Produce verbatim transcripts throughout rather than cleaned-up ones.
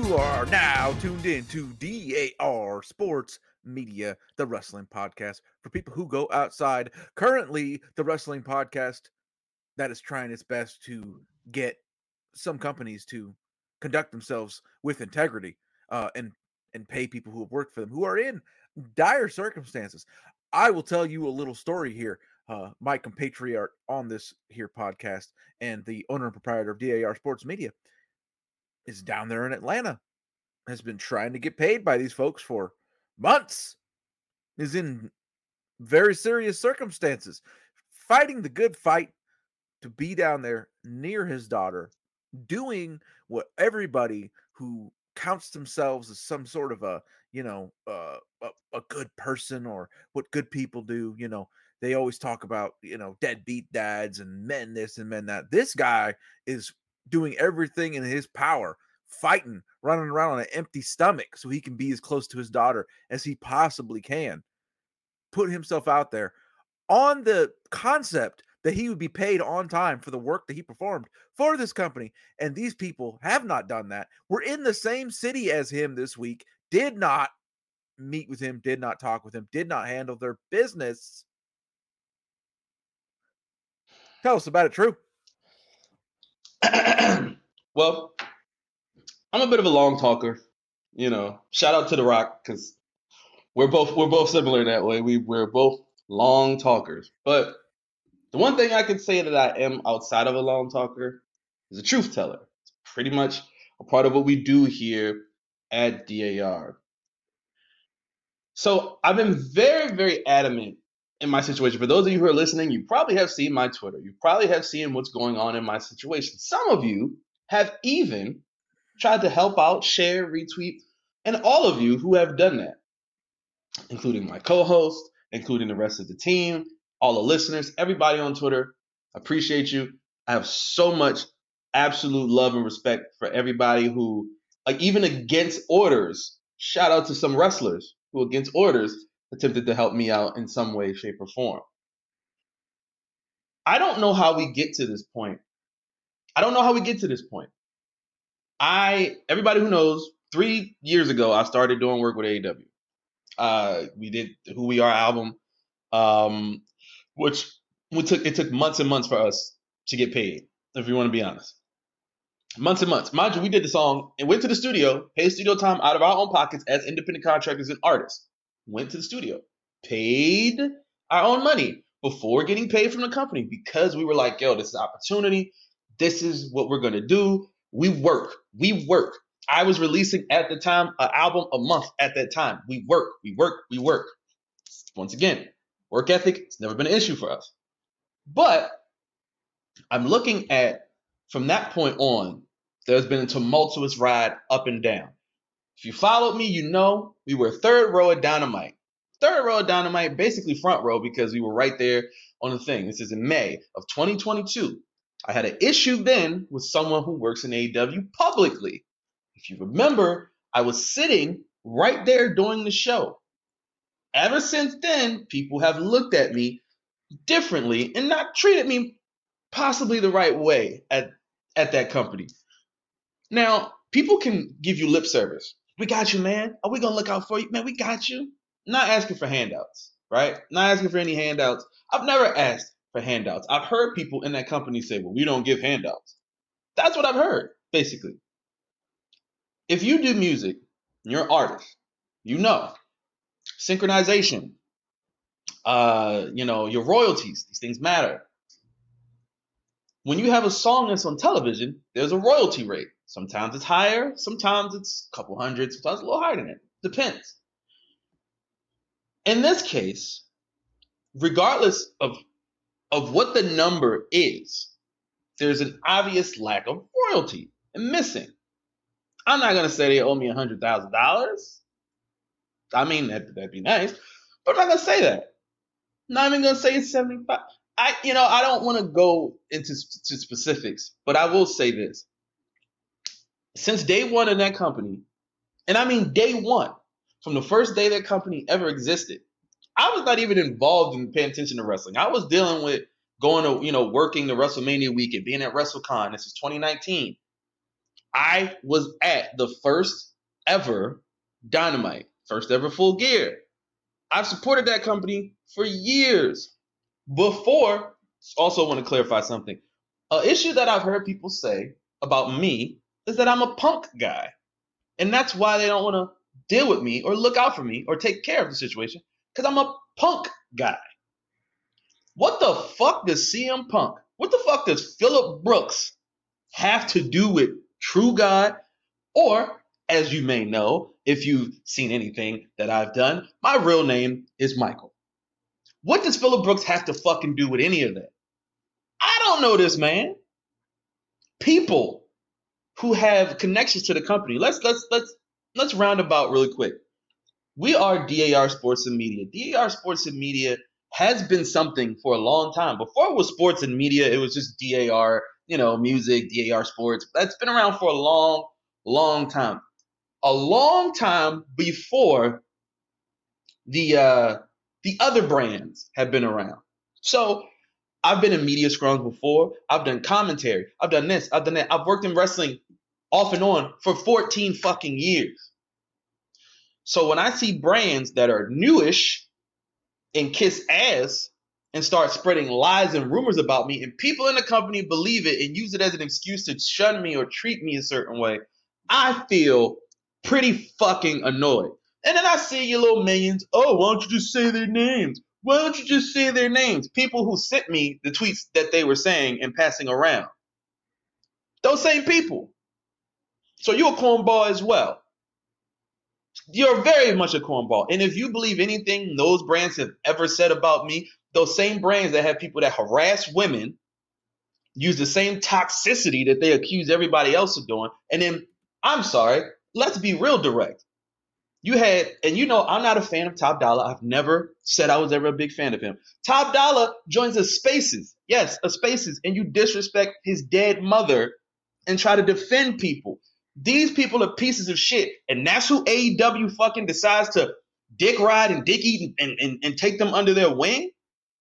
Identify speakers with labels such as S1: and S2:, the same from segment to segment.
S1: You are now tuned in to D A R Sports Media, the wrestling podcast for people who go outside. Currently, the wrestling podcast that is trying its best to get some companies to conduct themselves with integrity uh, and and pay people who have worked for them, who are in dire circumstances. I will tell you a little story here. Uh, my compatriot on this here podcast and the owner and proprietor of D A R Sports Media is down there in Atlanta, has been trying to get paid by these folks for months, is in very serious circumstances, fighting the good fight to be down there near his daughter, doing what everybody who counts themselves as some sort of a, you know, uh, a, a good person, or what good people do. You know, they always talk about, you know, deadbeat dads and men this and men that. This guy is doing everything in his power, fighting, running around on an empty stomach so he can be as close to his daughter as he possibly can. Put himself out there on the concept that he would be paid on time for the work that he performed for this company. And these people have not done that. We're in the same city as him this week, did not meet with him, did not talk with him, did not handle their business. Tell us about it, True.
S2: Well, I'm a bit of a long talker, you know. Shout out to The Rock, because we're both we're both similar in that way. We we're both long talkers. But the one thing I can say that I am outside of a long talker is a truth teller. It's pretty much a part of what we do here at D A R. So I've been very, very adamant in my situation. For those of you who are listening, you probably have seen my Twitter. You probably have seen what's going on in my situation. Some of you have even tried to help out, share, retweet, and all of you who have done that, including my co-host, including the rest of the team, all the listeners, everybody on Twitter. I appreciate you. I have so much absolute love and respect for everybody who, like, even against orders, shout out to some wrestlers who against orders attempted to help me out in some way, shape, or form. I don't know how we get to this point. I don't know how we get to this point. I, everybody who knows, three years ago, I started doing work with A E W. Uh, we did the Who We Are album, um, which we took, it took months and months for us to get paid, if you want to be honest. Months and months. Mind you, we did the song and went to the studio, paid studio time out of our own pockets as independent contractors and artists. Went to the studio, paid our own money before getting paid from the company, because we were like, yo, this is opportunity. This is what we're going to do. We work. We work. I was releasing at the time an album a month at that time. We work. We work. We work. Once again, work ethic, it's never been an issue for us. But I'm looking at, from that point on, there's been a tumultuous ride up and down. If you followed me, you know we were third row at Dynamite. Third row at Dynamite, basically front row, because we were right there on the thing. This is in May of twenty twenty-two. I had an issue then with someone who works in A E W publicly. If you remember, I was sitting right there during the show. Ever since then, people have looked at me differently and not treated me possibly the right way at, at that company. Now, people can give you lip service. We got you, man. Are we going to look out for you? Man, we got you. Not asking for handouts, right? Not asking for any handouts. I've never asked for handouts. I've heard people in that company say, well, we don't give handouts. That's what I've heard, basically. If you do music, you're an artist, you know, synchronization, uh, you know, your royalties, these things matter. When you have a song that's on television, there's a royalty rate. Sometimes it's higher, sometimes it's a couple hundred, sometimes a little higher than that. Depends. In this case, regardless of, of what the number is, there's an obvious lack of royalty and missing. I'm not going to say they owe me one hundred thousand dollars. I mean, that, that'd be nice, but I'm not going to say that. I'm not even going to say it's seventy-five. I, you know, I don't want to go into to specifics, but I will say this. Since day one in that company, and I mean day one, from the first day that company ever existed, I was not even involved in paying attention to wrestling. I was dealing with going to, you know, working the WrestleMania weekend, being at WrestleCon. This is twenty nineteen. I was at the first ever Dynamite, first ever Full Gear. I've supported that company for years. Before, also want to clarify something. An issue that I've heard people say about me is that I'm a punk guy. And that's why they don't want to deal with me or look out for me or take care of the situation, because I'm a punk guy. What the fuck does C M Punk, what the fuck does Phillip Brooks have to do with True God? Or, as you may know, if you've seen anything that I've done, my real name is Michael. What does Phillip Brooks have to fucking do with any of that? I don't know this man. People who have connections to the company. Let's let's let's let's round about really quick. We are D A R Sports and Media. D A R Sports and Media has been something for a long time. Before it was sports and media, it was just D A R, you know, music, D A R Sports. That's been around for a long, long time. A long time before the uh, the other brands have been around. So I've been in media scrums before. I've done commentary. I've done this. I've done that. I've worked in wrestling off and on for fourteen fucking years. So when I see brands that are newish and kiss ass and start spreading lies and rumors about me, and people in the company believe it and use it as an excuse to shun me or treat me a certain way, I feel pretty fucking annoyed. And then I see your little minions. Oh, why don't you just say their names? Why don't you just say their names? People who sent me the tweets that they were saying and passing around. Those same people. So you're a cornball as well. You're very much a cornball. And if you believe anything those brands have ever said about me, those same brands that have people that harass women use the same toxicity that they accuse everybody else of doing. And then, I'm sorry, let's be real direct. You had, and you know, I'm not a fan of Top Dollar. I've never said I was ever a big fan of him. Top Dollar joins a Spaces. Yes, a Spaces. And you disrespect his dead mother and try to defend people. These people are pieces of shit. And that's who A E W fucking decides to dick ride and dick eat and, and, and take them under their wing.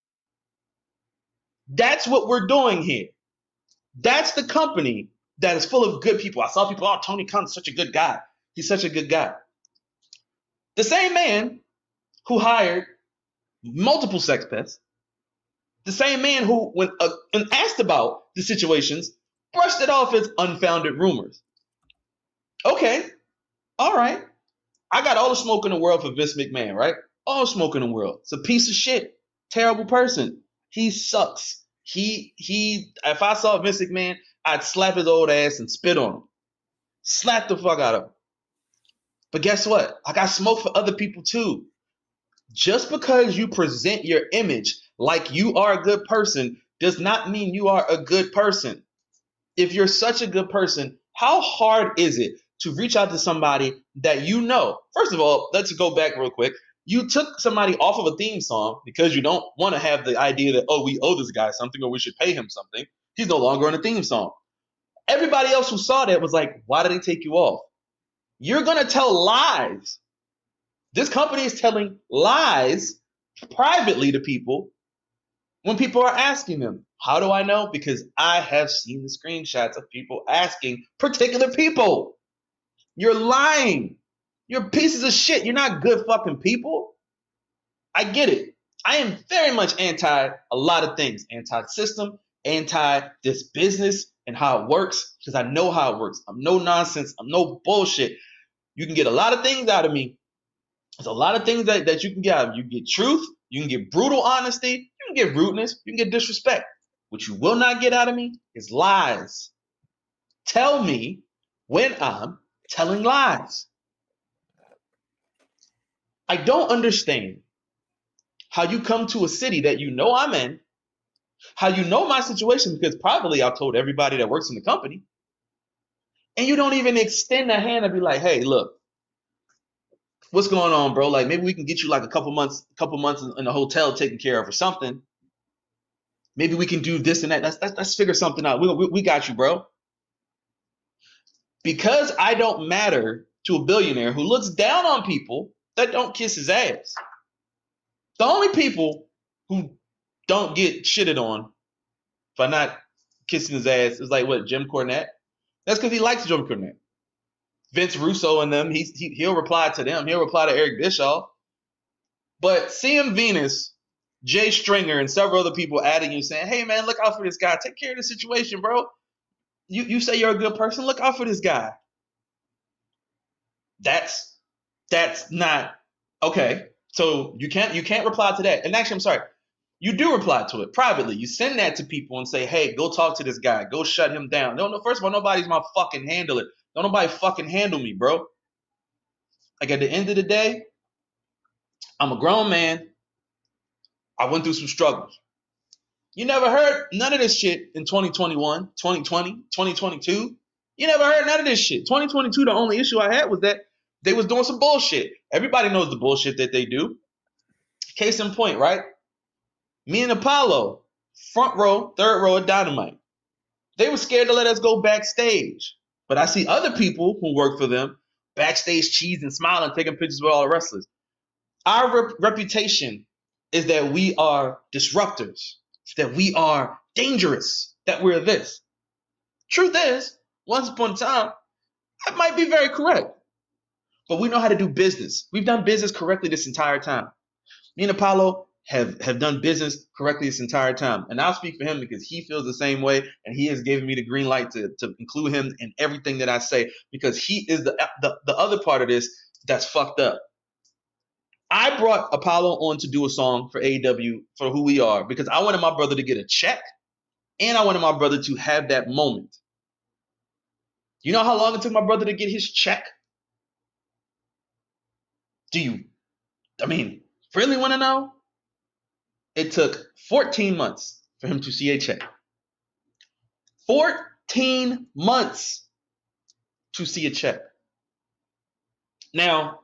S2: That's what we're doing here. That's the company that is full of good people. I saw people, oh, Tony Khan's such a good guy. He's such a good guy. The same man who hired multiple sex pests, the same man who, when, uh, when asked about the situations, brushed it off as unfounded rumors. Okay, all right. I got all the smoke in the world for Vince McMahon, right? All the smoke in the world. It's a piece of shit. Terrible person. He sucks. He, he, if I saw Vince McMahon, I'd slap his old ass and spit on him. Slap the fuck out of him. But guess what? I got smoke for other people too. Just because you present your image like you are a good person does not mean you are a good person. If you're such a good person, how hard is it to reach out to somebody that you know? First of all, let's go back real quick. You took somebody off of a theme song because you don't want to have the idea that, oh, we owe this guy something or we should pay him something. He's no longer on a theme song. Everybody else who saw that was like, why did they take you off? You're going to tell lies. This company is telling lies privately to people when people are asking them. How do I know? Because I have seen the screenshots of people asking particular people. You're lying. You're pieces of shit. You're not good fucking people. I get it. I am very much anti a lot of things. Anti-system, anti this business and how it works, because I know how it works. I'm no nonsense. I'm no bullshit. You can get a lot of things out of me. There's a lot of things that, that you can get out of me. You can get truth. You can get brutal honesty. You can get rudeness. You can get disrespect. What you will not get out of me is lies. Tell me when I'm telling lies. I don't understand how you come to a city that you know I'm in, how you know my situation, because probably I've told everybody that works in the company, and you don't even extend a hand and be like, hey, look, what's going on, bro? Like, maybe we can get you like a couple months, couple months in, in a hotel taken care of or something. Maybe we can do this and that. Let's, let's, let's figure something out. We, we, we got you, bro. Because I don't matter to a billionaire who looks down on people that don't kiss his ass. The only people who don't get shitted on by not kissing his ass is like, what, Jim Cornette? That's because he likes Jim Cornette. Vince Russo and them, he's, he, he'll reply to them. He'll reply to Eric Bischoff. But seeing Venus, Jay Stringer, and several other people adding you saying, hey, man, look out for this guy. Take care of the situation, bro. You, you say you're a good person. Look out for this guy. That's that's not okay. So you can't you can't reply to that. And actually, I'm sorry. You do reply to it privately. You send that to people and say, hey, go talk to this guy. Go shut him down. No, no, first of all, nobody's my fucking handle it. Don't nobody fucking handle me, bro. Like at the end of the day, I'm a grown man. I went through some struggles. You never heard none of this shit in twenty twenty-one, twenty twenty, twenty twenty-two. You never heard none of this shit. twenty twenty-two, the only issue I had was that they was doing some bullshit. Everybody knows the bullshit that they do. Case in point, right? Me and Apollo, front row, third row of Dynamite. They were scared to let us go backstage. But I see other people who work for them backstage cheesing, smiling, taking pictures with all the wrestlers. Our rep- reputation is that we are disruptors, that we are dangerous, that we're this. Truth is, once upon a time, that might be very correct. But we know how to do business. We've done business correctly this entire time. Me and Apollo have, have done business correctly this entire time. And I'll speak for him because he feels the same way, and he has given me the green light to, to include him in everything that I say, because he is the, the, the other part of this that's fucked up. I brought Apollo on to do a song for A E W for Who We Are because I wanted my brother to get a check, and I wanted my brother to have that moment. You know how long it took my brother to get his check? Do you, I mean, really want to know? It took fourteen months for him to see a check. fourteen months to see a check. Now,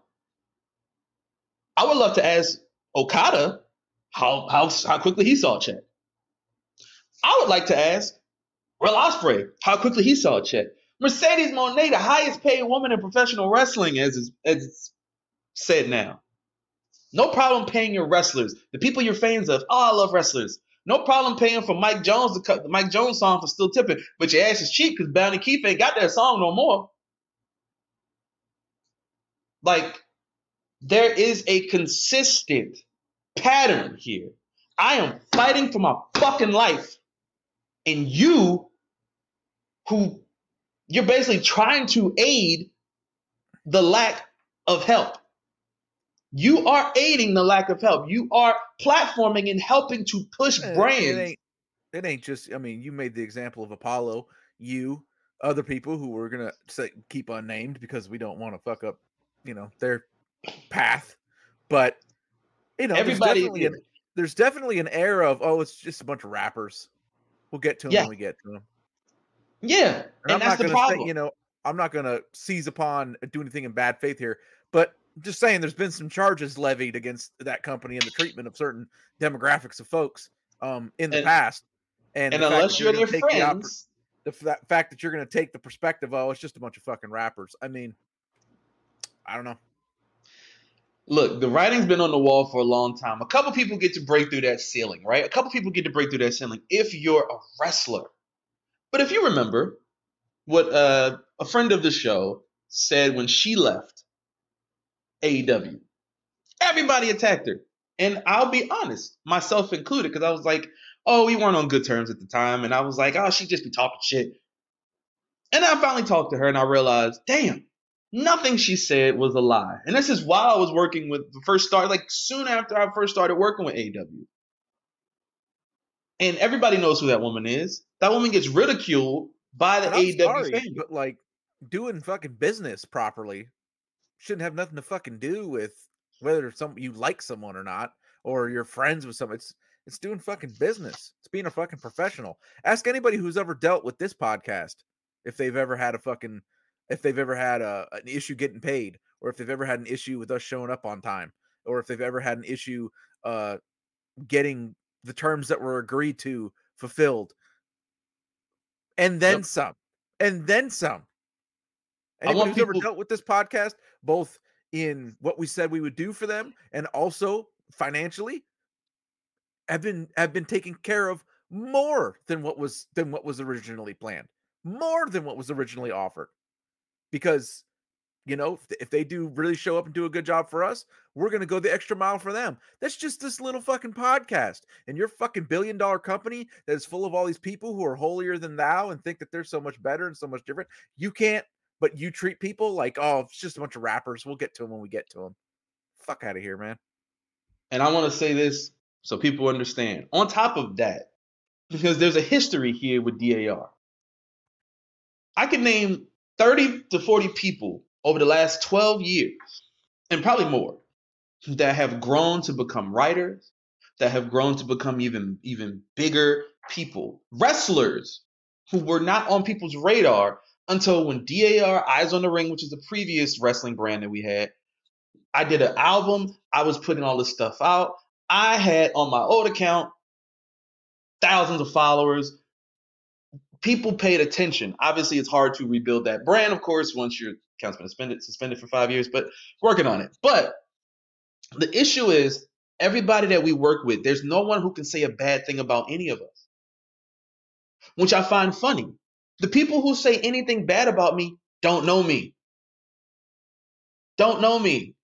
S2: I would love to ask Okada how, how, how quickly he saw a check. I would like to ask Will Ospreay how quickly he saw a check. Mercedes Moné, the highest paid woman in professional wrestling, as is, as it's said now. No problem paying your wrestlers, the people you're fans of. Oh, I love wrestlers. No problem paying for Mike Jones to cut the Mike Jones song for Still Tipping, but your ass is cheap because Bounty Keith ain't got that song no more. Like, there is a consistent pattern here. I am fighting for my fucking life, and you, who you're basically trying to aid the lack of help. You are aiding the lack of help. You are platforming and helping to push
S1: it,
S2: brands.
S1: It ain't, it ain't just, I mean, you made the example of Apollo, you, other people who we're going to say keep unnamed because we don't want to fuck up, you know, their path. But, you know,
S2: Everybody,
S1: there's definitely, an, there's definitely an era of, oh, it's just a bunch of rappers. We'll get to them
S2: yeah.
S1: when we get to them.
S2: Yeah. And,
S1: and I'm
S2: that's
S1: not
S2: the
S1: gonna
S2: problem.
S1: say, you know, I'm not going to seize upon do anything in bad faith here, but just saying there's been some charges levied against that company and the treatment of certain demographics of folks um, in the
S2: and,
S1: past. And,
S2: and
S1: the
S2: unless you're, you're their
S1: The,
S2: friends,
S1: the f- fact that you're going to take the perspective, oh, it's just a bunch of fucking rappers. I mean, I don't know.
S2: Look, the writing's been on the wall for a long time. A couple people get to break through that ceiling, right? A couple people get to break through that ceiling if you're a wrestler. But if you remember what uh, a friend of the show said when she left A E W, everybody attacked her. And I'll be honest, myself included, because I was like, oh, we weren't on good terms at the time. And I was like, oh, she'd just be talking shit. And I finally talked to her and I realized, damn, nothing she said was a lie. And this is while I was working with the first start, like soon after I first started working with A E W. And everybody knows who that woman is. That woman gets ridiculed by the A E W
S1: family.
S2: family.
S1: But like doing fucking business properly shouldn't have nothing to fucking do with whether some you like someone or not, or you're friends with someone. It's it's doing fucking business. It's being a fucking professional. Ask anybody who's ever dealt with this podcast if they've ever had a fucking if they've ever had a an issue getting paid, or if they've ever had an issue with us showing up on time, or if they've ever had an issue uh getting the terms that were agreed to fulfilled. And then yep. some. And then some. Anybody who's people... ever dealt with this podcast, both in what we said we would do for them and also financially, have been have been taken care of more than what was than what was originally planned. more than what was originally offered. Because, you know, if, if they do really show up and do a good job for us, we're going to go the extra mile for them. That's just this little fucking podcast. And your fucking billion dollar company that is full of all these people who are holier than thou and think that they're so much better and so much different. You can't, but you treat people like, oh, it's just a bunch of rappers. We'll get to them when we get to them. Fuck out of here, man.
S2: And I want to say this so people understand. On top of that, because there's a history here with D A R. I can name thirty to forty people over the last twelve years, and probably more, that have grown to become writers, that have grown to become even, even bigger people. Wrestlers who were not on people's radar until when D A R, Eyes on the Ring, which is the previous wrestling brand that we had, I did an album. I was putting all this stuff out. I had on my old account thousands of followers. People paid attention. Obviously, it's hard to rebuild that brand, of course, once your account's been suspended, suspended for five years, but working on it. But the issue is everybody that we work with, there's no one who can say a bad thing about any of us, which I find funny. The people who say anything bad about me don't know me. Don't know me.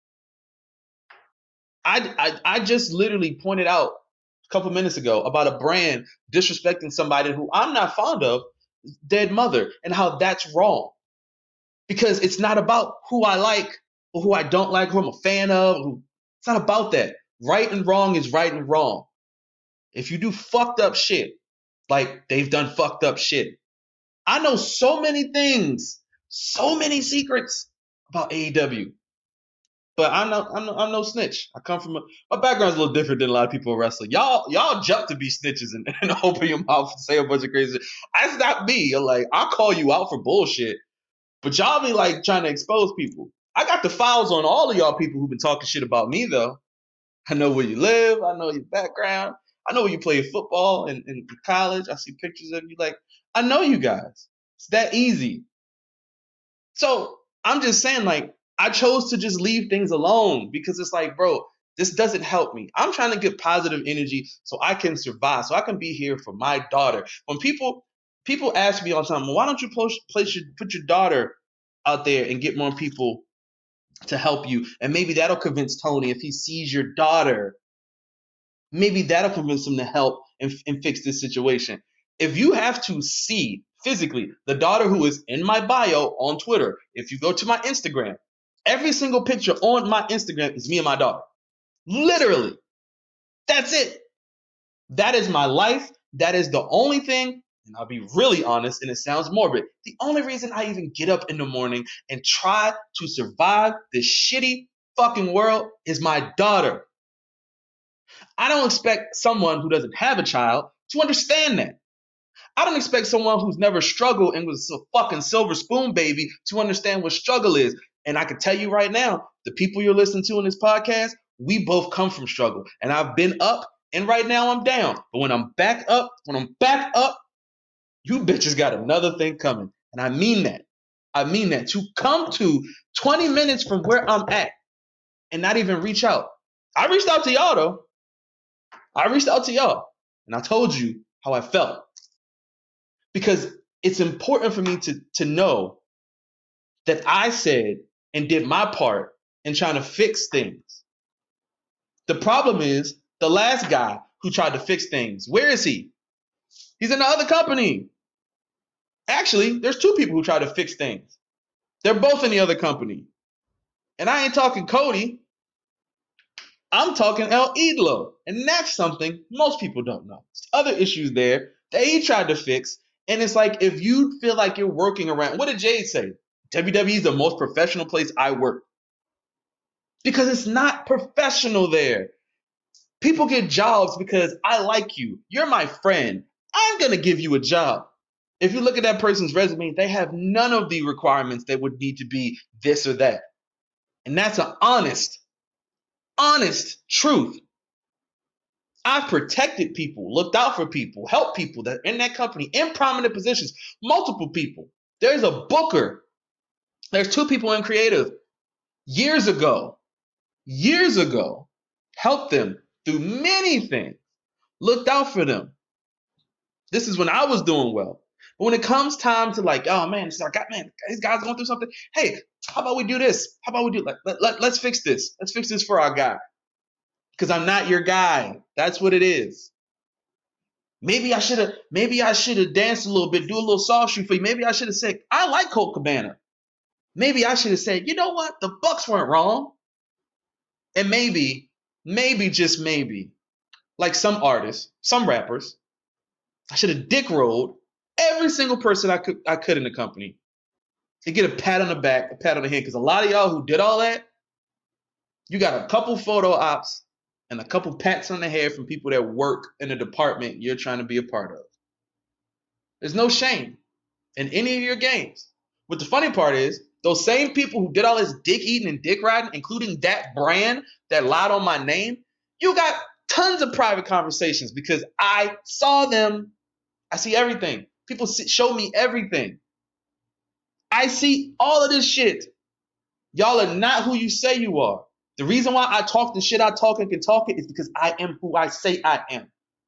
S2: I, I, I just literally pointed out a couple minutes ago about a brand disrespecting somebody who I'm not fond of, Dead Mother, and how that's wrong. Because it's not about who I like or who I don't like, who I'm a fan of. Who, it's not about that. Right and wrong is right and wrong. If you do fucked up shit, like they've done fucked up shit. I know so many things, so many secrets about A E W. But I'm no, I'm no, I'm no snitch. I come from a, my background's a little different than a lot of people in wrestling. Y'all, y'all jump to be snitches and, and open your mouth and say a bunch of crazy shit. That's not me. I'm like, I'll call you out for bullshit, but y'all be like trying to expose people. I got the files on all of y'all people who've been talking shit about me though. I know where you live. I know your background. I know where you play football in, in college. I see pictures of you. Like, I know you guys. It's that easy. So I'm just saying, like, I chose to just leave things alone because it's like, bro, this doesn't help me. I'm trying to get positive energy so I can survive, so I can be here for my daughter. When people people ask me all the time, well, why don't you post, place your, put your daughter out there and get more people to help you? And maybe that'll convince Tony, if he sees your daughter, maybe that'll convince him to help and, and fix this situation. If you have to see physically the daughter who is in my bio on Twitter, if you go to my Instagram, every single picture on my Instagram is me and my daughter. Literally. That's it. That is my life. That is the only thing, and I'll be really honest, and it sounds morbid, the only reason I even get up in the morning and try to survive this shitty fucking world is my daughter. I don't expect someone who doesn't have a child to understand that. I don't expect someone who's never struggled and was a fucking silver spoon baby to understand what struggle is. And I can tell you right now, the people you're listening to in this podcast, we both come from struggle. And I've been up, and right now I'm down. But when I'm back up, when I'm back up, you bitches got another thing coming. And I mean that. I mean that. To come to twenty minutes from where I'm at and not even reach out. I reached out to y'all, though. I reached out to y'all. And I told you how I felt. Because it's important for me to, to know that I said and did my part in trying to fix things. The problem is the last guy who tried to fix things. Where is he? He's in the other company. Actually, there's two people who try to fix things. They're both in the other company. And I ain't talking Cody. I'm talking El Idolo. And that's something most people don't know. There's other issues there that he tried to fix. And it's like, if you feel like you're working around, what did Jade say? W W E is the most professional place I work. Because it's not professional there. People get jobs because I like you. You're my friend. I'm going to give you a job. If you look at that person's resume, they have none of the requirements that would need to be this or that. And that's an honest, honest truth. I've protected people, looked out for people, helped people that are in that company in prominent positions, multiple people. There's a booker. There's two people in creative. Years ago, years ago, helped them through many things, looked out for them. This is when I was doing well. But when it comes time to like, oh man, this is our guy, man, these guys going through something. Hey, how about we do this? How about we do let, let, let, let's fix this. Let's fix this for our guy. Because I'm not your guy. That's what it is. Maybe I should have, maybe I should have danced a little bit, do a little soft shoe for you. Maybe I should have said, I like Colt Cabana. Maybe I should have said, you know what? The Bucks weren't wrong. And maybe, maybe, just maybe, like some artists, some rappers, I should have dick rolled every single person I could I could in the company to get a pat on the back, a pat on the head. Because a lot of y'all who did all that, you got a couple photo ops and a couple pats on the head from people that work in the department you're trying to be a part of. There's no shame in any of your games. But the funny part is, those same people who did all this dick eating and dick riding, including that brand that lied on my name, you got tons of private conversations because I saw them. I see everything. People see, show me everything. I see all of this shit. Y'all are not who you say you are. The reason why I talk the shit I talk and can talk it is because I am who I say I am.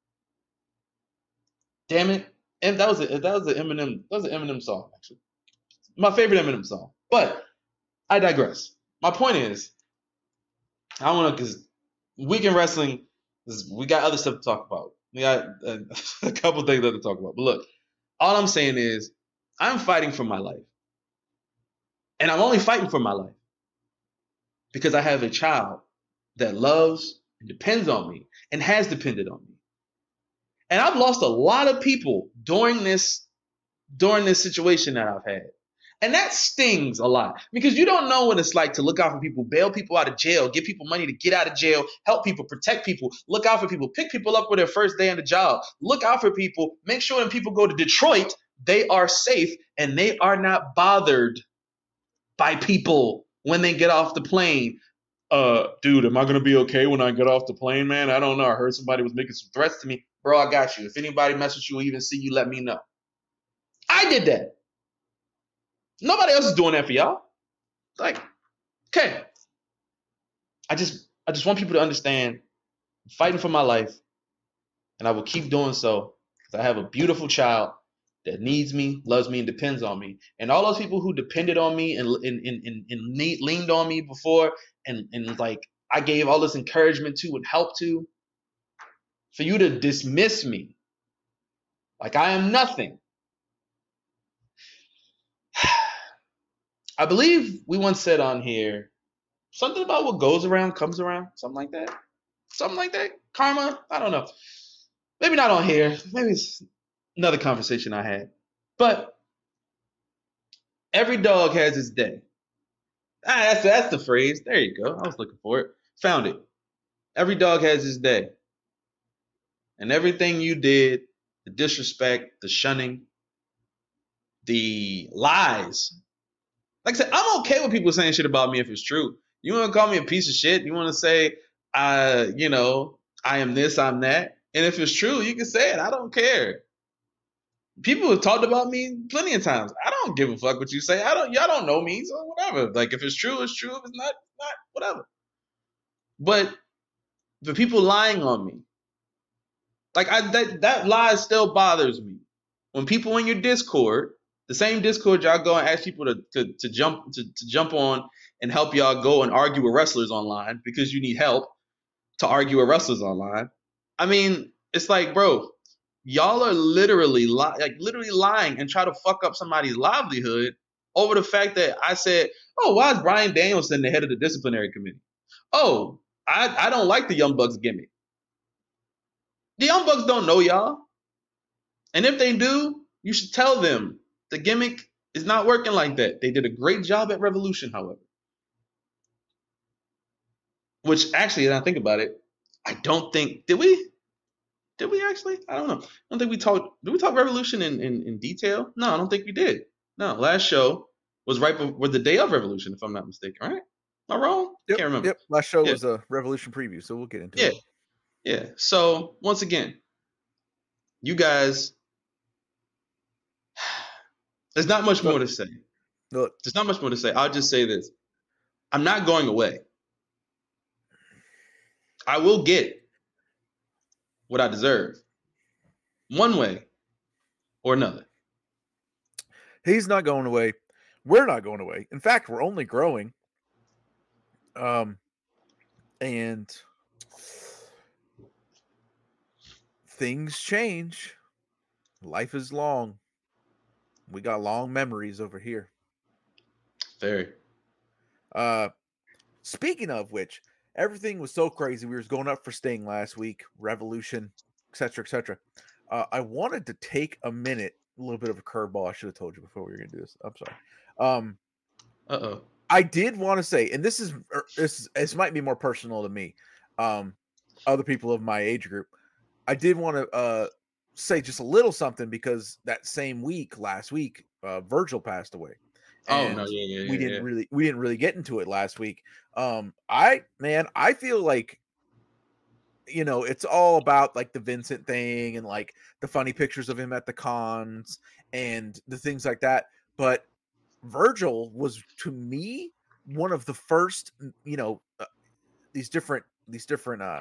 S2: Damn it. And that was a, that was an Eminem, that was an Eminem song, actually. My favorite Eminem song. But I digress. My point is, I want to, because Weekend Wrestling, is, we got other stuff to talk about. We got a, a couple things to talk about. But look, all I'm saying is, I'm fighting for my life. And I'm only fighting for my life because I have a child that loves and depends on me and has depended on me. And I've lost a lot of people during this, during this situation that I've had. And that stings a lot because you don't know what it's like to look out for people, bail people out of jail, give people money to get out of jail, help people, protect people, look out for people, pick people up for their first day on the job, look out for people, make sure when people go to Detroit, they are safe and they are not bothered by people when they get off the plane. Uh, dude, am I going to be okay when I get off the plane, man? I don't know. I heard somebody was making some threats to me. Bro, I got you. If anybody messes with you or even see you, let me know. I did that. Nobody else is doing that for y'all. Like, okay. I just I just want people to understand I'm fighting for my life, and I will keep doing so because I have a beautiful child that needs me, loves me, and depends on me. And all those people who depended on me and and, and, and, and leaned on me before and, and like I gave all this encouragement to and help to, for you to dismiss me like I am nothing. I believe we once said on here something about what goes around comes around, something like that. Something like that. Karma, I don't know. Maybe not on here. Maybe it's another conversation I had. But every dog has its day. Ah, that's, that's the phrase. There you go. I was looking for it. Found it. Every dog has its day. And everything you did, the disrespect, the shunning, the lies. Like I said, I'm okay with people saying shit about me if it's true. You want to call me a piece of shit? You want to say, uh, you know, I am this, I'm that. And if it's true, you can say it. I don't care. People have talked about me plenty of times. I don't give a fuck what you say. I don't. Y'all don't know me, so whatever. Like if it's true, it's true. If it's not, not whatever. But the people lying on me, like I that that lie still bothers me. When people in your Discord, the same Discord y'all go and ask people to to, to jump to, to jump on and help y'all go and argue with wrestlers online because you need help to argue with wrestlers online. I mean, it's like, bro, y'all are literally li- like literally lying and try to fuck up somebody's livelihood over the fact that I said, oh, why is Bryan Danielson the head of the disciplinary committee? Oh, I, I don't like the Young Bucks gimmick. The Young Bucks don't know y'all. And if they do, you should tell them the gimmick is not working like that. They did a great job at Revolution, however. Which actually, when I think about it, I don't think, did we? Did we actually? I don't know. I don't think we talked, did we talk Revolution in, in, in detail? No, I don't think we did. No, last show was right before the day of Revolution, if I'm not mistaken, right? Am I wrong?
S1: Yep,
S2: Can't remember.
S1: Yep, last show
S2: yeah.
S1: was a Revolution preview, so we'll get into
S2: yeah.
S1: it.
S2: Yeah, so once again, you guys, there's not much
S1: Look,
S2: more to say.
S1: Look,
S2: There's not much more to say. I'll just say this. I'm not going away. I will get what I deserve, one way or another.
S1: He's not going away. We're not going away. In fact, we're only growing. Um, and things change. Life is long. We got long memories over here.
S2: Very.
S1: Uh, speaking of which, everything was so crazy. We was going up for Sting last week, Revolution, et cetera, et cetera. Uh, I wanted to take a minute, a little bit of a curveball. I should have told you before we were going to do this. I'm sorry. Um,
S2: uh oh.
S1: I did want to say, and this is this this might be more personal to me, um, other people of my age group. I did want to uh, say just a little something because that same week, last week, uh, Virgil passed away.
S2: And oh no, yeah, yeah, yeah.
S1: We didn't
S2: yeah.
S1: really we didn't really get into it last week. Um, I man, I feel like, you know, it's all about like the Vincent thing and like the funny pictures of him at the cons and the things like that. But Virgil was, to me, one of the first, you know, uh, these different, these different, uh,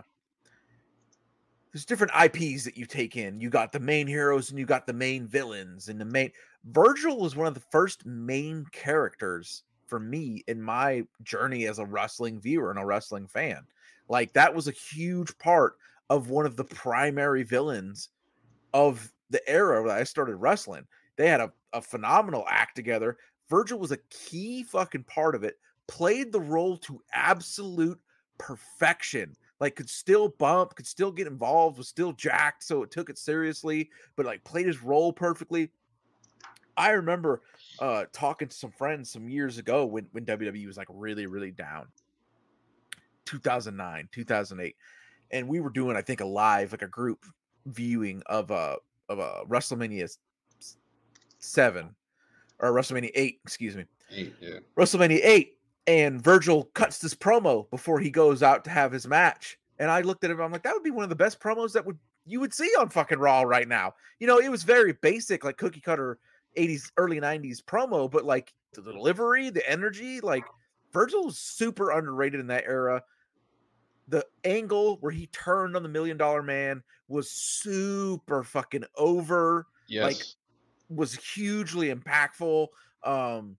S1: there's different I Ps that you take in. You got the main heroes and you got the main villains and the main. Virgil was one of the first main characters for me in my journey as a wrestling viewer and a wrestling fan. Like, that was a huge part of one of the primary villains of the era that I started wrestling. They had a, a phenomenal act together. Virgil was a key fucking part of it, played the role to absolute perfection. Like, could still bump, could still get involved, was still jacked, so it took it seriously, but like played his role perfectly. I remember uh, talking to some friends some years ago when, when W W E was like really, really down. two thousand nine, two thousand eight. And we were doing, I think, a live, like a group viewing of a of a WrestleMania seven or WrestleMania eight, excuse me.
S2: Eight, yeah.
S1: WrestleMania eight, and Virgil cuts this promo before he goes out to have his match. And I looked at him, I'm like, that would be one of the best promos that would you would see on fucking Raw right now. You know, it was very basic, like cookie cutter eighties, early nineties promo, but like the delivery, the energy, like Virgil was super underrated in that era. The angle where he turned on the Million Dollar Man was super fucking over.
S2: Yes.
S1: Like, was hugely impactful. Um,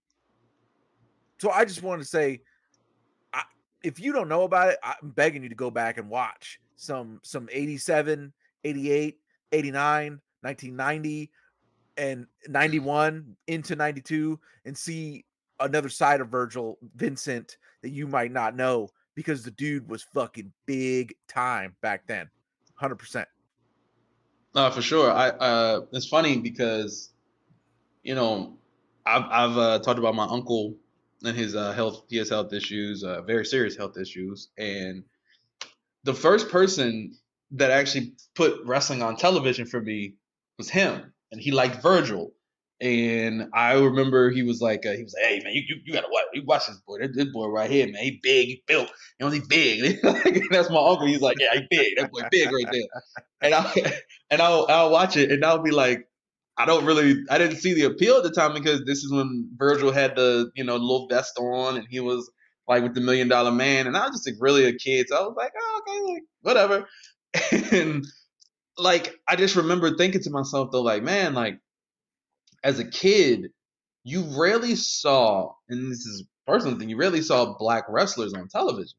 S1: so I just wanted to say, I, if you don't know about it, I'm begging you to go back and watch some some eighty-seven, eighty-eight, eighty-nine, nineteen ninety, and ninety-one into ninety-two and see another side of Virgil Vincent that you might not know, because the dude was fucking big time back then. one hundred percent.
S2: No, for sure. I uh, it's funny because, you know, I've I've uh, talked about my uncle and his uh, health. He has health issues, uh, very serious health issues, and the first person that actually put wrestling on television for me was him, and he liked Virgil. And I remember he was like, uh, he was like, hey man, you, you, you gotta watch, you watch this boy, this, this boy right here, man. He big, he built, you know, he big. That's my uncle. He's like, yeah, he big. That boy big right there. And I and I'll I'll watch it, and I'll be like, I don't really, I didn't see the appeal at the time, because this is when Virgil had the, you know, little vest on, and he was like with the Million Dollar Man, and I was just like really a kid, so I was like, oh, okay, like whatever. And like I just remember thinking to myself though, like, man, like, as a kid, you rarely saw, and this is a personal thing, you rarely saw black wrestlers on television.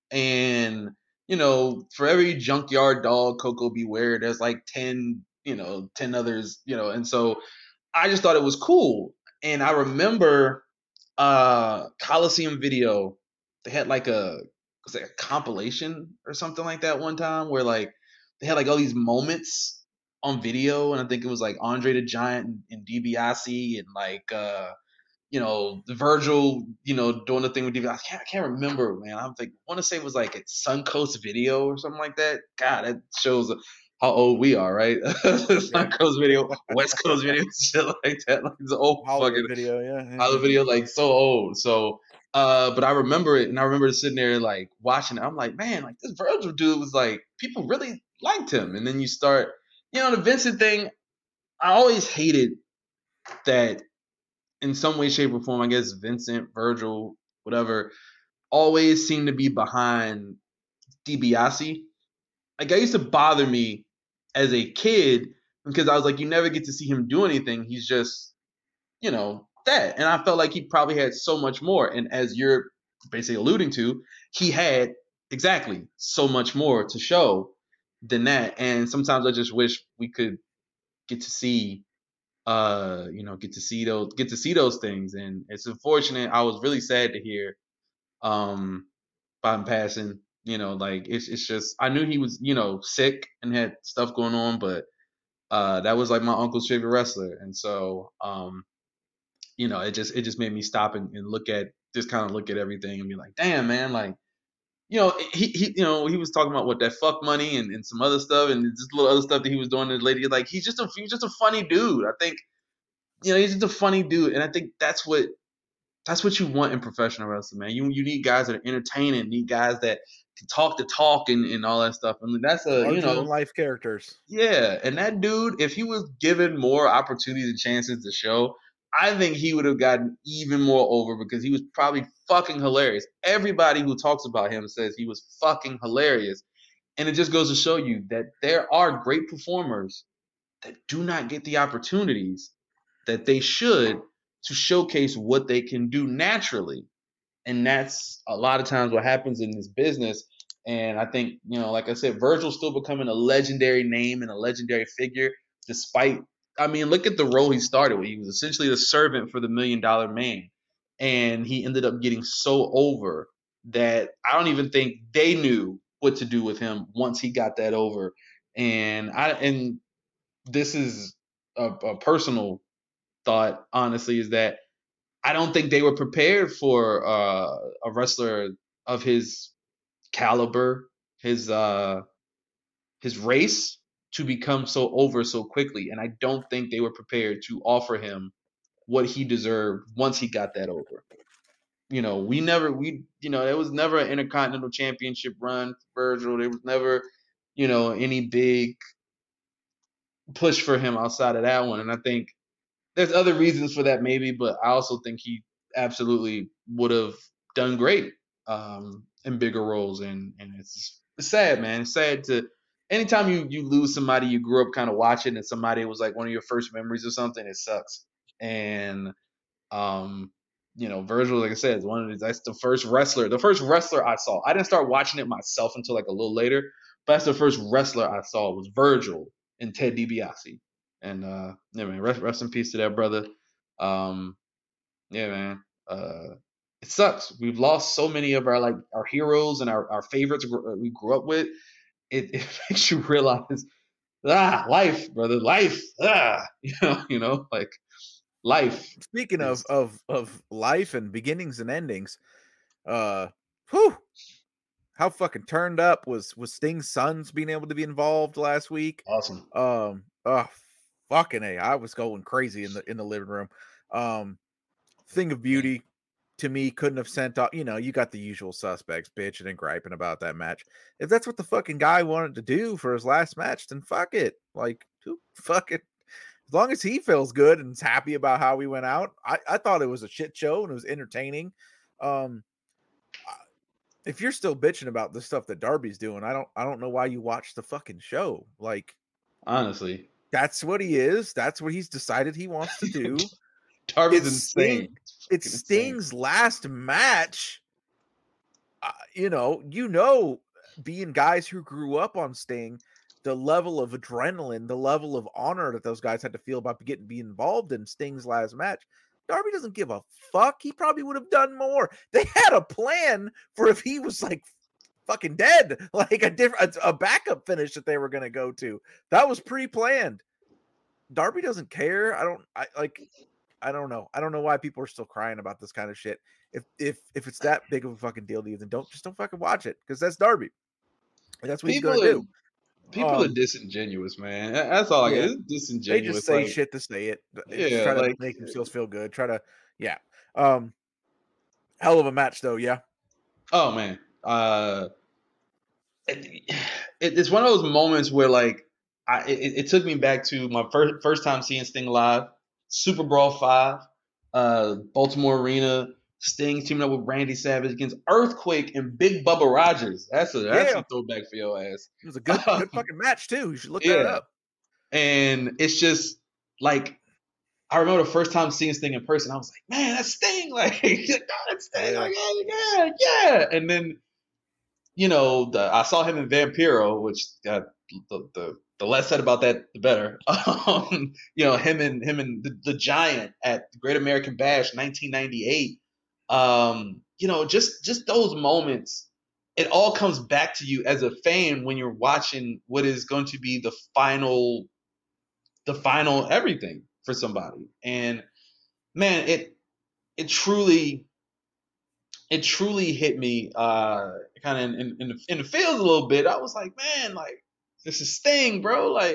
S2: And, you know, for every junkyard dog, Coco Beware, there's like ten, you know, ten others, you know, and so I just thought it was cool. And I remember uh Coliseum Video, they had like a, was it a compilation or something like that one time, where like they had like all these moments on video, and I think it was like Andre the Giant and, and DiBiase, and like uh you know Virgil, you know, doing the thing with DiBiase. I can't, I can't remember, man. I'm like, I want to say it was like at Suncoast Video or something like that. God, that shows how old we are, right? Suncoast Video, West Coast Video, shit like that. Like it's old
S1: Hollywood
S2: fucking
S1: video, yeah.
S2: Hollywood Video, like so old. So, uh, but I remember it, and I remember sitting there like watching it. I'm like, man, like this Virgil dude was like, people really liked him. And then you start, you know, the Vincent thing, I always hated that in some way, shape, or form. I guess Vincent, Virgil, whatever, always seemed to be behind DiBiase. Like, that used to bother me as a kid, because I was like, you never get to see him do anything. He's just you know, that. And I felt like he probably had so much more. And as you're basically alluding to, he had exactly so much more to show than that. And sometimes I just wish we could get to see uh you know get to see those get to see those things. And it's unfortunate. I was really sad to hear um about him passing. You know, like it's it's just I knew he was, you know, sick and had stuff going on, but uh that was like my uncle's favorite wrestler. And so um you know, it just it just made me stop and, and look at just kind of look at everything and be like, damn man, like, you know, he, he you know, he was talking about what that fuck money and, and some other stuff and just little other stuff that he was doing to the lady. Like he's just a he's just a funny dude. I think, you know, he's just a funny dude. And I think that's what that's what you want in professional wrestling, man. You you need guys that are entertaining, need guys that can talk the talk and, and all that stuff. And that's a,
S1: Larger
S2: you know,
S1: than life characters.
S2: Yeah. And that dude, if he was given more opportunities and chances to show, I think he would have gotten even more over because he was probably fucking hilarious. Everybody who talks about him says he was fucking hilarious. And it just goes to show you that there are great performers that do not get the opportunities that they should to showcase what they can do naturally. And that's a lot of times what happens in this business. And I think, you know, like I said, Virgil's still becoming a legendary name and a legendary figure, despite, I mean, look at the role he started with. He was essentially the servant for the Million Dollar Man. And he ended up getting so over that I don't even think they knew what to do with him once he got that over. And I, and this is a, a personal thought, honestly, is that I don't think they were prepared for uh, a wrestler of his caliber, his uh, his race, to become so over so quickly. And I don't think they were prepared to offer him what he deserved once he got that over. You know, we never, we, you know, there was never an Intercontinental Championship run for Virgil. There was never, you know, any big push for him outside of that one. And I think there's other reasons for that, maybe, but I also think he absolutely would have done great um, in bigger roles. And and it's, it's sad, man. It's sad to anytime you you lose somebody you grew up kind of watching and somebody was like one of your first memories or something. It sucks. And um, you know, Virgil, like I said, is one of the, that's the first wrestler, the first wrestler I saw. I didn't start watching it myself until like a little later, but that's the first wrestler I saw was Virgil and Ted DiBiase. And uh, yeah, man, rest, rest in peace to that brother. Um, yeah, man. Uh, it sucks. We've lost so many of our like our heroes and our, our favorites we grew up with. It, it makes you realize, ah, life, brother, life. Ah, you know, you know, like life.
S1: Speaking is... of of of life and beginnings and endings, uh, whew, how fucking turned up was was Sting's sons being able to be involved last week.
S2: Awesome.
S1: Um, oh, fucking A, I was going crazy in the in the living room. Um, Thing of Beauty to me couldn't have sent off, you know, you got the usual suspects bitching and griping about that match. If that's what the fucking guy wanted to do for his last match, then fuck it. Like, fuck it. As long as he feels good and is happy about how we went out, I, I thought it was a shit show and it was entertaining. Um, if you're still bitching about the stuff that Darby's doing, I don't I don't know why you watch the fucking show. Like,
S2: honestly,
S1: that's what he is. That's what he's decided he wants to do.
S2: Darby's it's insane.
S1: Sting, it's, it's Sting's insane. Last match. Uh, you know, you know, being guys who grew up on Sting, the level of adrenaline, the level of honor that those guys had to feel about getting be involved in Sting's last match. Darby doesn't give a fuck. He probably would have done more. They had a plan for if he was like fucking dead, like a different a backup finish that they were going to go to. That was pre-planned. Darby doesn't care. I don't I like I don't know. I don't know why people are still crying about this kind of shit. If if if it's that big of a fucking deal to you, then don't just don't fucking watch it because that's Darby. That's what people he's gonna are, do.
S2: People um, are disingenuous, man. That's all I yeah. get. It's disingenuous.
S1: They just say
S2: like,
S1: shit to say it.
S2: Yeah,
S1: just try
S2: like,
S1: to make themselves feel good. Try to, yeah. Um, hell of a match, though. Yeah.
S2: Oh man, uh, it, it, it's one of those moments where, like, I it, it took me back to my first first time seeing Sting live, Super Brawl Five, uh, Baltimore Arena. Sting teaming up with Randy Savage against Earthquake and Big Bubba Rogers. That's a that's yeah. a throwback for your ass.
S1: It was a good, good fucking match too. You should look yeah. that up.
S2: And it's just like I remember the first time seeing Sting in person, I was like, man, that's Sting. Like, God, that's Sting.
S1: Yeah.
S2: Like, yeah, yeah, yeah. And then, you know, the, I saw him in Vampiro, which got the, the the less said about that, the better. Um, you know, him and him and the, the Giant at the Great American Bash, nineteen ninety-eight. Um, you know, just just those moments. It all comes back to you as a fan when you're watching what is going to be the final, the final everything for somebody. And man, it it truly it truly hit me uh kind of in, in, in, the, in the feels a little bit. I was like, man, like this is Sting, bro. Like,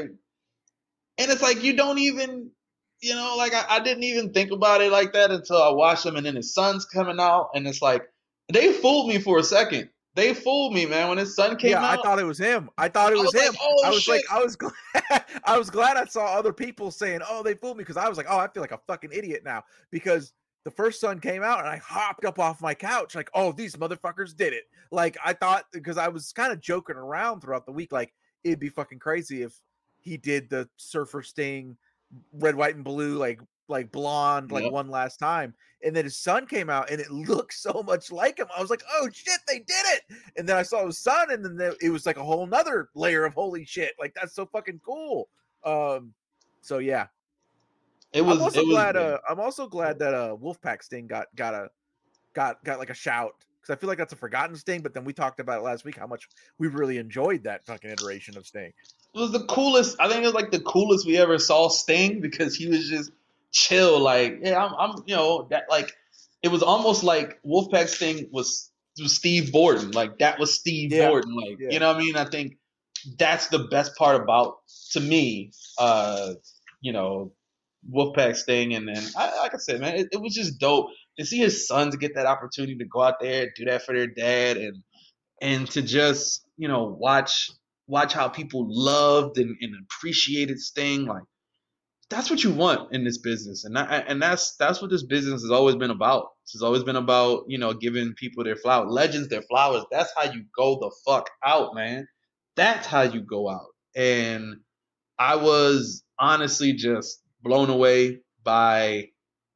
S2: and it's like you don't even, you know, like I, I didn't even think about it like that until I watched him, and then his son's coming out, and it's like they fooled me for a second. They fooled me, man. When his son
S1: Yeah,
S2: came
S1: I
S2: out,
S1: thought it was him. I thought it
S2: I
S1: was
S2: was like,
S1: him.
S2: oh
S1: I was
S2: shit.
S1: like, I was glad, I was glad I saw other people saying, "Oh, they fooled me," because I was like, "Oh, I feel like a fucking idiot now." Because the first son came out, and I hopped up off my couch, like, "Oh, these motherfuckers did it!" Like I thought, because I was kind of joking around throughout the week, like it'd be fucking crazy if he did the Surfer Sting, red, white, and blue, like like blonde, like
S2: Yep.
S1: one last time. And then his son came out, and it looked so much like him. I was like, "Oh shit, they did it!" And then I saw his son, and then there, it was like a whole nother layer of holy shit. Like that's so fucking cool. Um, so yeah,
S2: It
S1: I'm
S2: was
S1: also
S2: it was
S1: glad.
S2: yeah.
S1: Uh, I'm also glad that uh, Wolfpack Sting got got a got got like a shout, because I feel like that's a forgotten Sting. But then we talked about it last week how much we really enjoyed that fucking iteration of Sting.
S2: It was the coolest. I think it was like the coolest we ever saw Sting, because he was just chill. Like, yeah, I'm, I'm you know, that like it was almost like Wolfpack Sting was was Steve Borden. Like that was Steve
S1: Yeah,
S2: Borden. Like,
S1: yeah.
S2: you know what I mean? I think that's the best part about, to me, uh, you know, Wolfpack Sting. And then, I, like I said, man, it, it was just dope to see his sons get that opportunity to go out there and do that for their dad, and and to just, you know, watch watch how people loved and, and appreciated Sting. Like, that's what you want in this business, and that, and that's that's what this business has always been about. It's always been about, you know, giving people their flowers, legends their flowers. That's how you go the fuck out, man. That's how you go out. And I was honestly just blown away by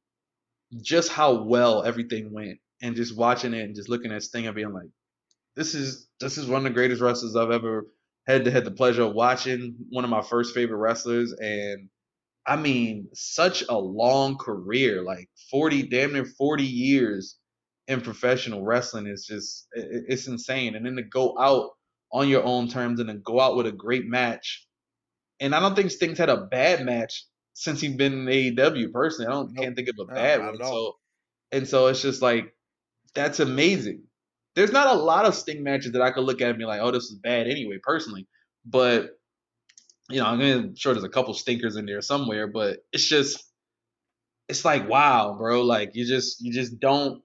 S2: just how well everything went, and just watching it and just looking at Sting and being like, this is this is one of the greatest wrestlers I've ever had the had the pleasure of watching. One of my first favorite wrestlers, and I mean, such a long career, like forty, damn near forty years in professional wrestling is just it, it's insane. And then to go out on your own terms and then go out with a great match. And I don't think Sting's had a bad match since he's been in A E W. Personally, I don't
S1: Nope.
S2: can't think of a
S1: No,
S2: bad
S1: not
S2: one.
S1: at all.
S2: So and so it's just like, that's amazing. There's not a lot of Sting matches that I could look at and be like, oh, this is bad anyway, personally. But, you know, I'm sure there's a couple stinkers in there somewhere, but it's just, it's like, wow, bro. Like, you just, you just don't,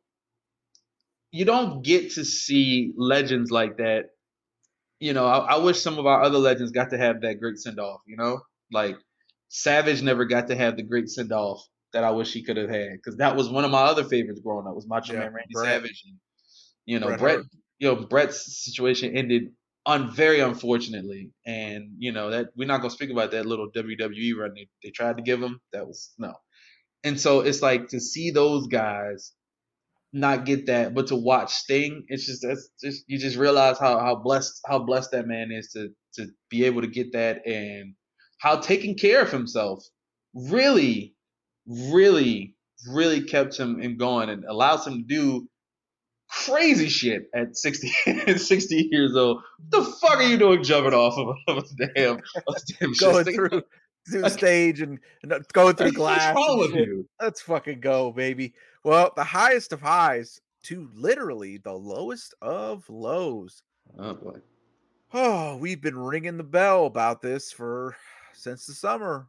S2: you don't get to see legends like that. You know, I, I wish some of our other legends got to have that great send off, you know? Like, Savage never got to have the great send off that I wish he could have had, because that was one of my other favorites growing up, was Macho
S1: Yeah,
S2: Man Randy
S1: Brett,
S2: Savage. And, You know,
S1: Bret
S2: Brett,
S1: Hart.
S2: you know, Brett's situation ended un very unfortunately, and you know that we're not gonna speak about that little W W E run they, they tried to give him. That was no, and so it's like to see those guys not get that, but to watch Sting, it's just that's just you just realize how how blessed how blessed that man is to to be able to get that, and how taking care of himself really, really, really kept him in going and allows him to do crazy shit at sixty, sixty years old. What the fuck are you doing jumping off of a, of a damn, of a damn
S1: Going
S2: shit?
S1: through through the
S2: Like,
S1: stage and, and going through
S2: like, what's
S1: glass
S2: wrong
S1: and
S2: with
S1: shit.
S2: you?
S1: Let's fucking go, baby. Well, the highest of highs to literally the lowest of lows.
S2: Oh boy.
S1: Oh, we've been ringing the bell about this for since the summer.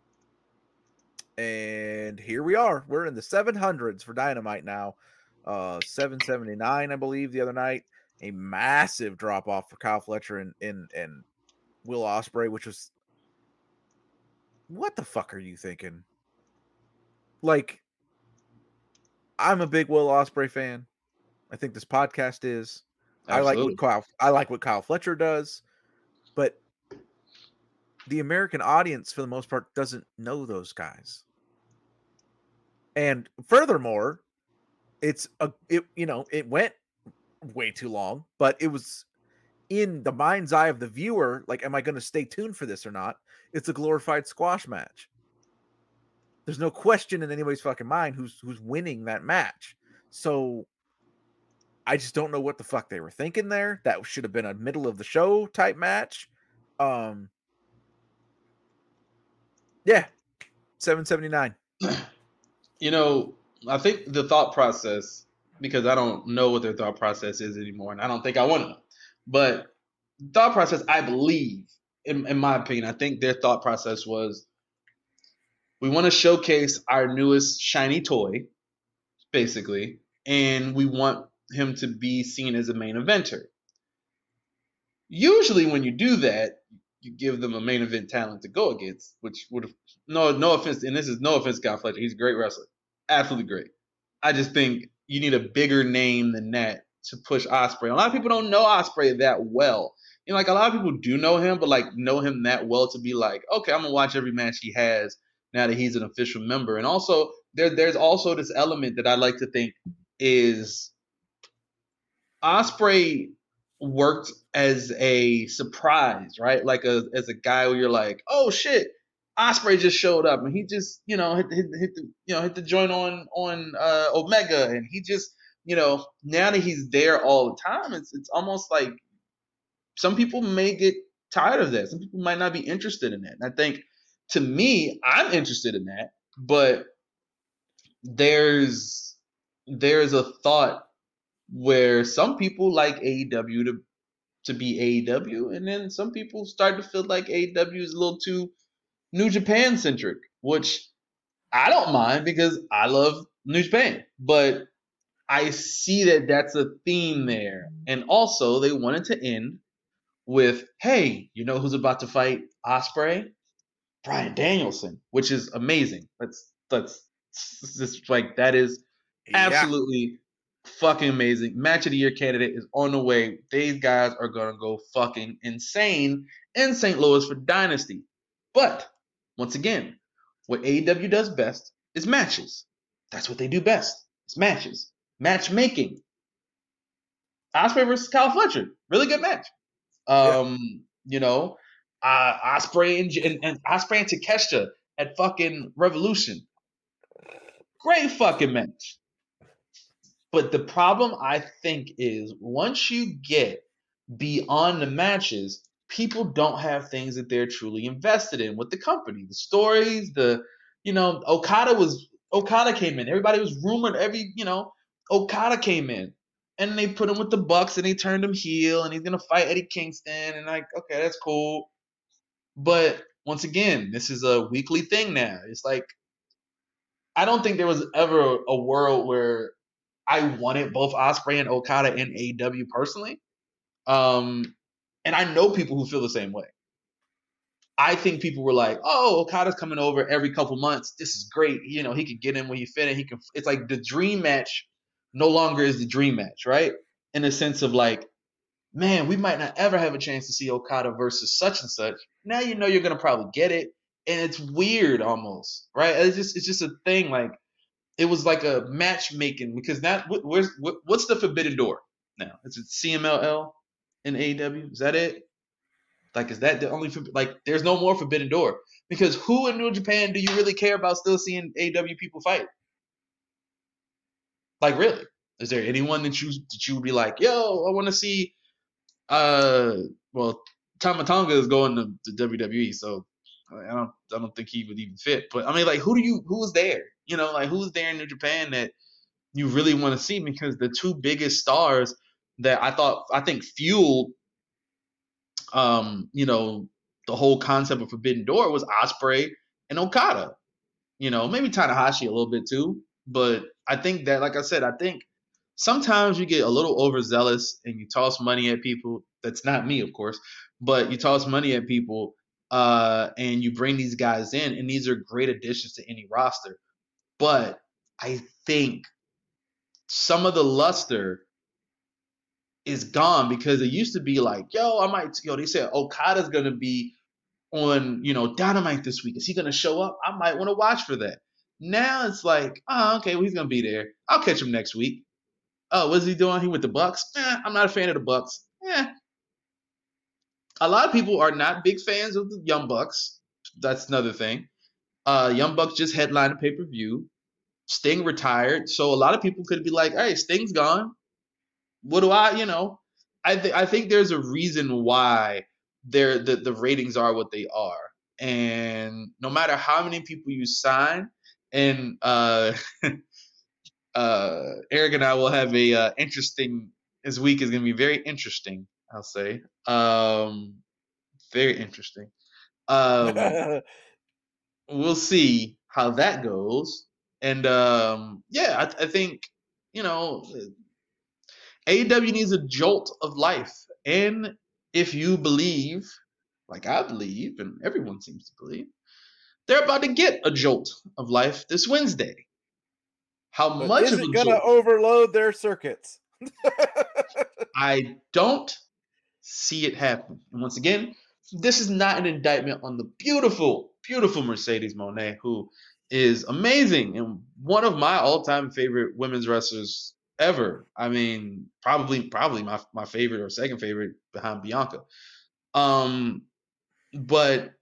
S1: And here we are. We're in the seven hundreds for Dynamite now. Uh seven seventy-nine, I believe, the other night. A massive drop off for Kyle Fletcher and and, and Will Ospreay, which was, what the fuck are you thinking? Like, I'm a big Will Ospreay fan. I think this podcast is. I like what
S2: Absolutely.
S1: Kyle I like what Kyle Fletcher does, but the American audience for the most part doesn't know those guys. And furthermore, it's a it you know, it went way too long, but it was in the mind's eye of the viewer, like, am I going to stay tuned for this or not? It's a glorified squash match. There's no question in anybody's fucking mind who's who's winning that match. So I just don't know what the fuck they were thinking there. That should have been a middle of the show type match. Um yeah, seven seventy-nine.
S2: You know, I think the thought process, because I don't know what their thought process is anymore, and I don't think I want to know. But thought process, I believe, in, in my opinion, I think their thought process was, we want to showcase our newest shiny toy, basically, and we want him to be seen as a main eventer. Usually when you do that, you give them a main event talent to go against, which would have, no no offense, and this is no offense to Kyle Fletcher. He's a great wrestler. Absolutely great. I just think you need a bigger name than that to push Ospreay. A lot of people don't know Ospreay that well. You know, like a lot of people do know him, but like know him that well to be like, okay, I'm gonna watch every match he has now that he's an official member. And also there there's also this element that I like to think is Ospreay worked as a surprise, right? Like a as a guy where you're like, oh shit, Ospreay just showed up and he just, you know, hit, hit, hit the you know hit the joint on on uh, Omega, and he just, you know, now that he's there all the time, it's it's almost like some people may get tired of that. Some people might not be interested in that. And I think, to me, I'm interested in that, but there's there's a thought where some people like A E W to to be A E W, and then some people start to feel like A E W is a little too New Japan centric, which I don't mind because I love New Japan, but I see that that's a theme there. And also they wanted to end with, hey, you know who's about to fight Ospreay? Bryan Danielson, which is amazing. That's that's just like that is absolutely yeah. fucking amazing. Match of the year candidate is on the way. These guys are gonna go fucking insane in Saint Louis for Dynasty. But once again, what A E W does best is matches. That's what they do best. It's matches, matchmaking. Ospreay versus Kyle Fletcher, really good match. Um, yeah. You know, uh, Ospreay and, and, and Ospreay and Takeshita at fucking Revolution, great fucking match. But the problem, I think, is once you get beyond the matches, people don't have things that they're truly invested in with the company. The stories, the, you know, Okada was, Okada came in. Everybody was rumored, every, you know, Okada came in. And they put him with the Bucks and they turned him heel and he's going to fight Eddie Kingston. And like, okay, that's cool. But once again, this is a weekly thing now. It's like, I don't think there was ever a world where I wanted both Ospreay and Okada in A E W personally. Um, and I know people who feel the same way. I think people were like, oh, Okada's coming over every couple months. This is great. You know, he can get in when he fit in. He can. It's like the dream match no longer is the dream match, right? In the sense of like, man, we might not ever have a chance to see Okada versus such and such. Now you know you're going to probably get it. And it's weird almost, right? It's just it's just a thing. Like, it was like a matchmaking, because now where's what's the forbidden door now? Is it C M L L in A E W? Is that it? Like, is that the only, like, there's no more forbidden door? Because who in New Japan do you really care about still seeing A E W people fight? Like, really? Is there anyone that you that you would be like, yo, I want to see? Uh, well, Tama Tonga is going to, to W W E, so I don't I don't think he would even fit. But I mean, like, who do you who's there? You know, like, who's there in New Japan that you really want to see? Because the two biggest stars that I thought I think fueled, um, you know, the whole concept of Forbidden Door was Ospreay and Okada. You know, maybe Tanahashi a little bit too. But I think that, like I said, I think sometimes you get a little overzealous and you toss money at people. That's not me, of course, but you toss money at people uh, and you bring these guys in, and these are great additions to any roster. But I think some of the luster is gone, because it used to be like, yo, I might, yo, they said Okada's going to be on, you know, Dynamite this week. Is he going to show up? I might want to watch for that. Now it's like, oh, okay, well, he's gonna be there. I'll catch him next week. Oh, what's he doing? He with the Bucks? Eh, I'm not a fan of the Bucks. Eh. A lot of people are not big fans of the Young Bucks. That's another thing. Uh, Young Bucks just headlined a pay per view. Sting retired, so a lot of people could be like, "Hey, Sting's gone. What do I, you know?" I think I think there's a reason why they're the the ratings are what they are, and no matter how many people you sign, and uh, uh, Eric and I will have a uh, interesting. This week is going to be very interesting. I'll say, um, very interesting. Um, we'll see how that goes. And um, yeah, I, I think you know A E W needs a jolt of life, and if you believe, like I believe, and everyone seems to believe, they're about to get a jolt of life this Wednesday. How
S1: But
S2: much
S1: is
S2: of
S1: it
S2: a
S1: gonna
S2: jolt?
S1: overload their circuits?
S2: I don't see it happen. And once again, this is not an indictment on the beautiful, beautiful Mercedes Moné, who is amazing and one of my all-time favorite women's wrestlers ever. I mean, probably, probably my my favorite or second favorite behind Bianca. Um, but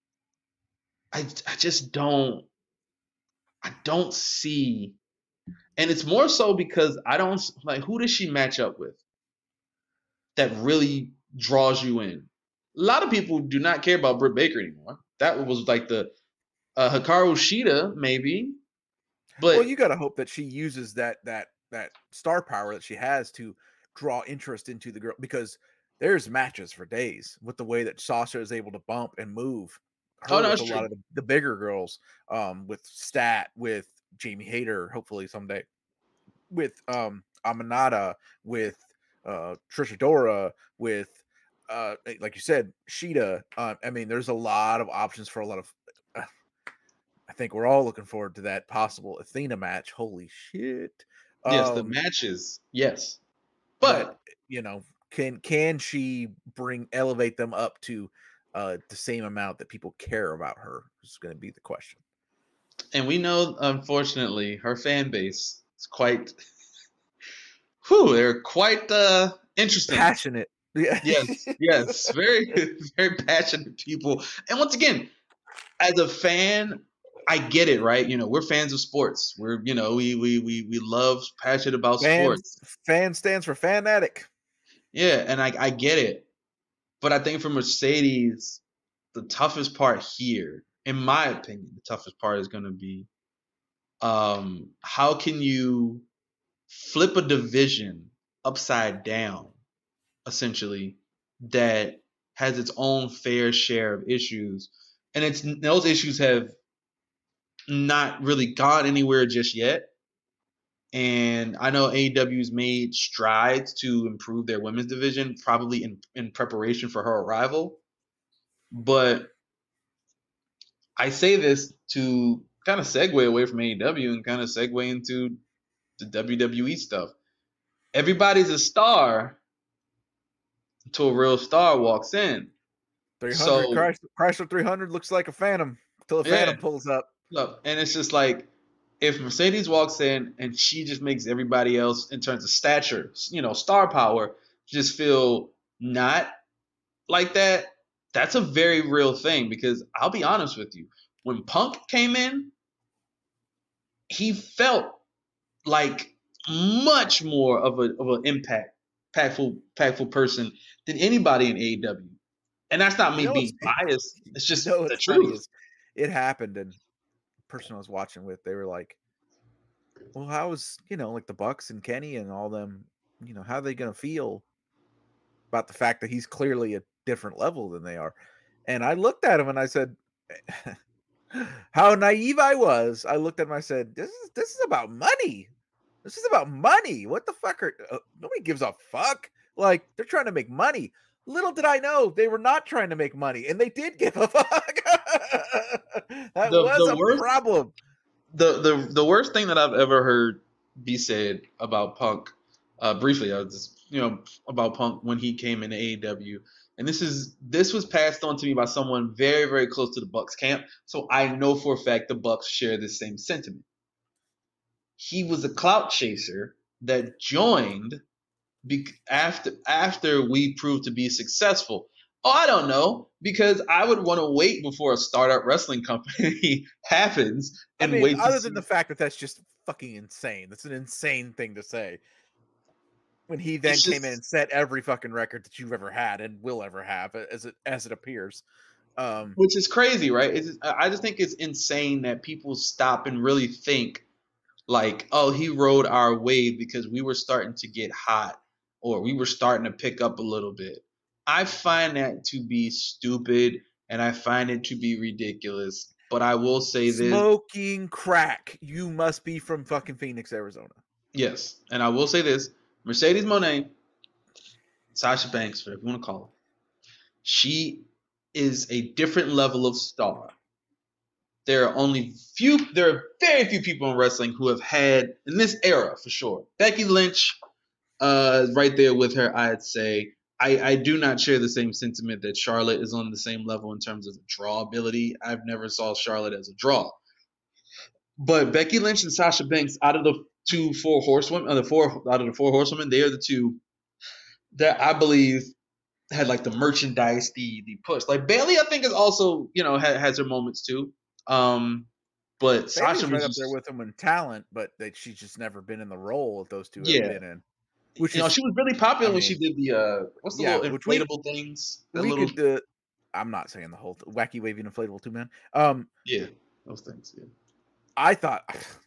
S2: I I just don't I don't see, and it's more so because I don't like who does she match up with that really draws you in. A lot of people do not care about Britt Baker anymore. That was like the uh, Hikaru Shida, maybe. But
S1: Well, you got to hope that she uses that that that star power that she has to draw interest into the girl, because there's matches for days with the way that Sasha is able to bump and move
S2: oh,
S1: her
S2: no,
S1: with
S2: that's
S1: a lot
S2: true.
S1: of the, the bigger girls, um, with Stat, with Jamie Hayter, hopefully someday, with um Aminata, with uh Trisha Dora, with uh like you said, Sheeta. Uh, I mean, there's a lot of options for a lot of. Uh, I think we're all looking forward to that possible Athena match. Holy shit!
S2: Yes, the
S1: Um,
S2: matches. Yes,
S1: but
S2: but
S1: you know, can can she bring elevate them up to uh the same amount that people care about her? Is going to be the question.
S2: and we know, unfortunately, her fan base is quite. Whew, they're quite uh, interesting.
S1: Passionate. Yeah.
S2: Yes, yes, very, very passionate people. And once again, as a fan, I get it, right? You know, we're fans of sports. We're, you know, we we we we love passionate about
S1: Fans
S2: sports.
S1: fan stands for fanatic.
S2: Yeah, and I I get it. But I think for Mercedes, the toughest part here, in my opinion, the toughest part is going to be um, how can you flip a division upside down, essentially, that has its own fair share of issues, and it's those issues have not really gone anywhere just yet. And I know A E W's made strides to improve their women's division, probably in, in preparation for her arrival. But I say this to kind of segue away from A E W and kind of segue into the W W E stuff. Everybody's a star until a real star walks in.
S1: three hundred
S2: So
S1: Chrysler, Chrysler three hundred looks like a Phantom until the
S2: yeah,
S1: Phantom pulls up.
S2: look, and it's just like if Mercedes walks in and she just makes everybody else in terms of stature, you know, star power, just feel not like that. That's a very real thing because I'll be honest with you, when Punk came in, he felt like much more of a of an impact, impactful, impactful person than anybody in A E W. And that's not
S1: You
S2: me
S1: know what's
S2: being biased. It's
S1: you
S2: just
S1: know
S2: the
S1: what's funny
S2: truth.
S1: is it happened, and the person I was watching with, they were like, well, how is, you know, like the Bucks and Kenny and all them, you know, how are they gonna feel about the fact that he's clearly a different level than they are? And I looked at him and I said, how naive I was. I looked at him, I said, this is this is about money. This is about money. What the fuck are uh, nobody gives a fuck. Like, they're trying to make money. Little did I know they were not trying to make money, and they did give a fuck. That
S2: The
S1: was
S2: the
S1: a
S2: worst
S1: problem.
S2: the the the worst thing that I've ever heard be said about Punk, uh, briefly, I was just, you know, about Punk when he came into A E W, and this is this was passed on to me by someone very, very close to the Bucks camp, so I know for a fact the Bucks share this same sentiment. He was a clout chaser that joined be- after after we proved to be successful. Oh, I don't know, because I would want to wait before a startup wrestling company happens
S1: I
S2: and
S1: mean,
S2: wait to
S1: other
S2: see.
S1: than the fact that that's just fucking insane. That's an insane thing to say. When he then
S2: It's
S1: came
S2: just-
S1: in and set every fucking record that you've ever had and will ever have, as it as it appears. Um,
S2: which is crazy, right? It's, I just think it's insane that people stop and really think like, oh, he rode our wave because we were starting to get hot or we were starting to pick up a little bit. I find that to be stupid and I find it to be ridiculous. But I will say this.
S1: Smoking crack. You must be from fucking Phoenix, Arizona.
S2: Yes. And I will say this. Mercedes Moné, Sasha Banks, whatever you want to call her, she is a different level of star. There are only few, there are very few people in wrestling who have had, in this era for sure, Becky Lynch, uh, right there with her, I'd say. I, I do not share the same sentiment that Charlotte is on the same level in terms of draw ability. I've never saw Charlotte as a draw. But Becky Lynch and Sasha Banks, out of the two four horsewomen, uh, the four out of the four horsewomen, they are the two that I believe had like the merchandise, the the push. Like Bayley, I think is also, you know, ha, has her moments too. Um, but
S1: Bayley's
S2: Sasha was
S1: right up
S2: just,
S1: there with him in talent, but that she's just never been in the role that those two
S2: yeah.
S1: have been in. Which
S2: you know,
S1: is,
S2: she was really popular
S1: I
S2: when
S1: mean,
S2: she did the uh, what's the
S1: yeah,
S2: little
S1: which we-
S2: inflatable things? That
S1: we
S2: little,
S1: could. Uh, I'm not saying the whole th- wacky waving inflatable two man. Um,
S2: yeah, those things. Yeah.
S1: I thought,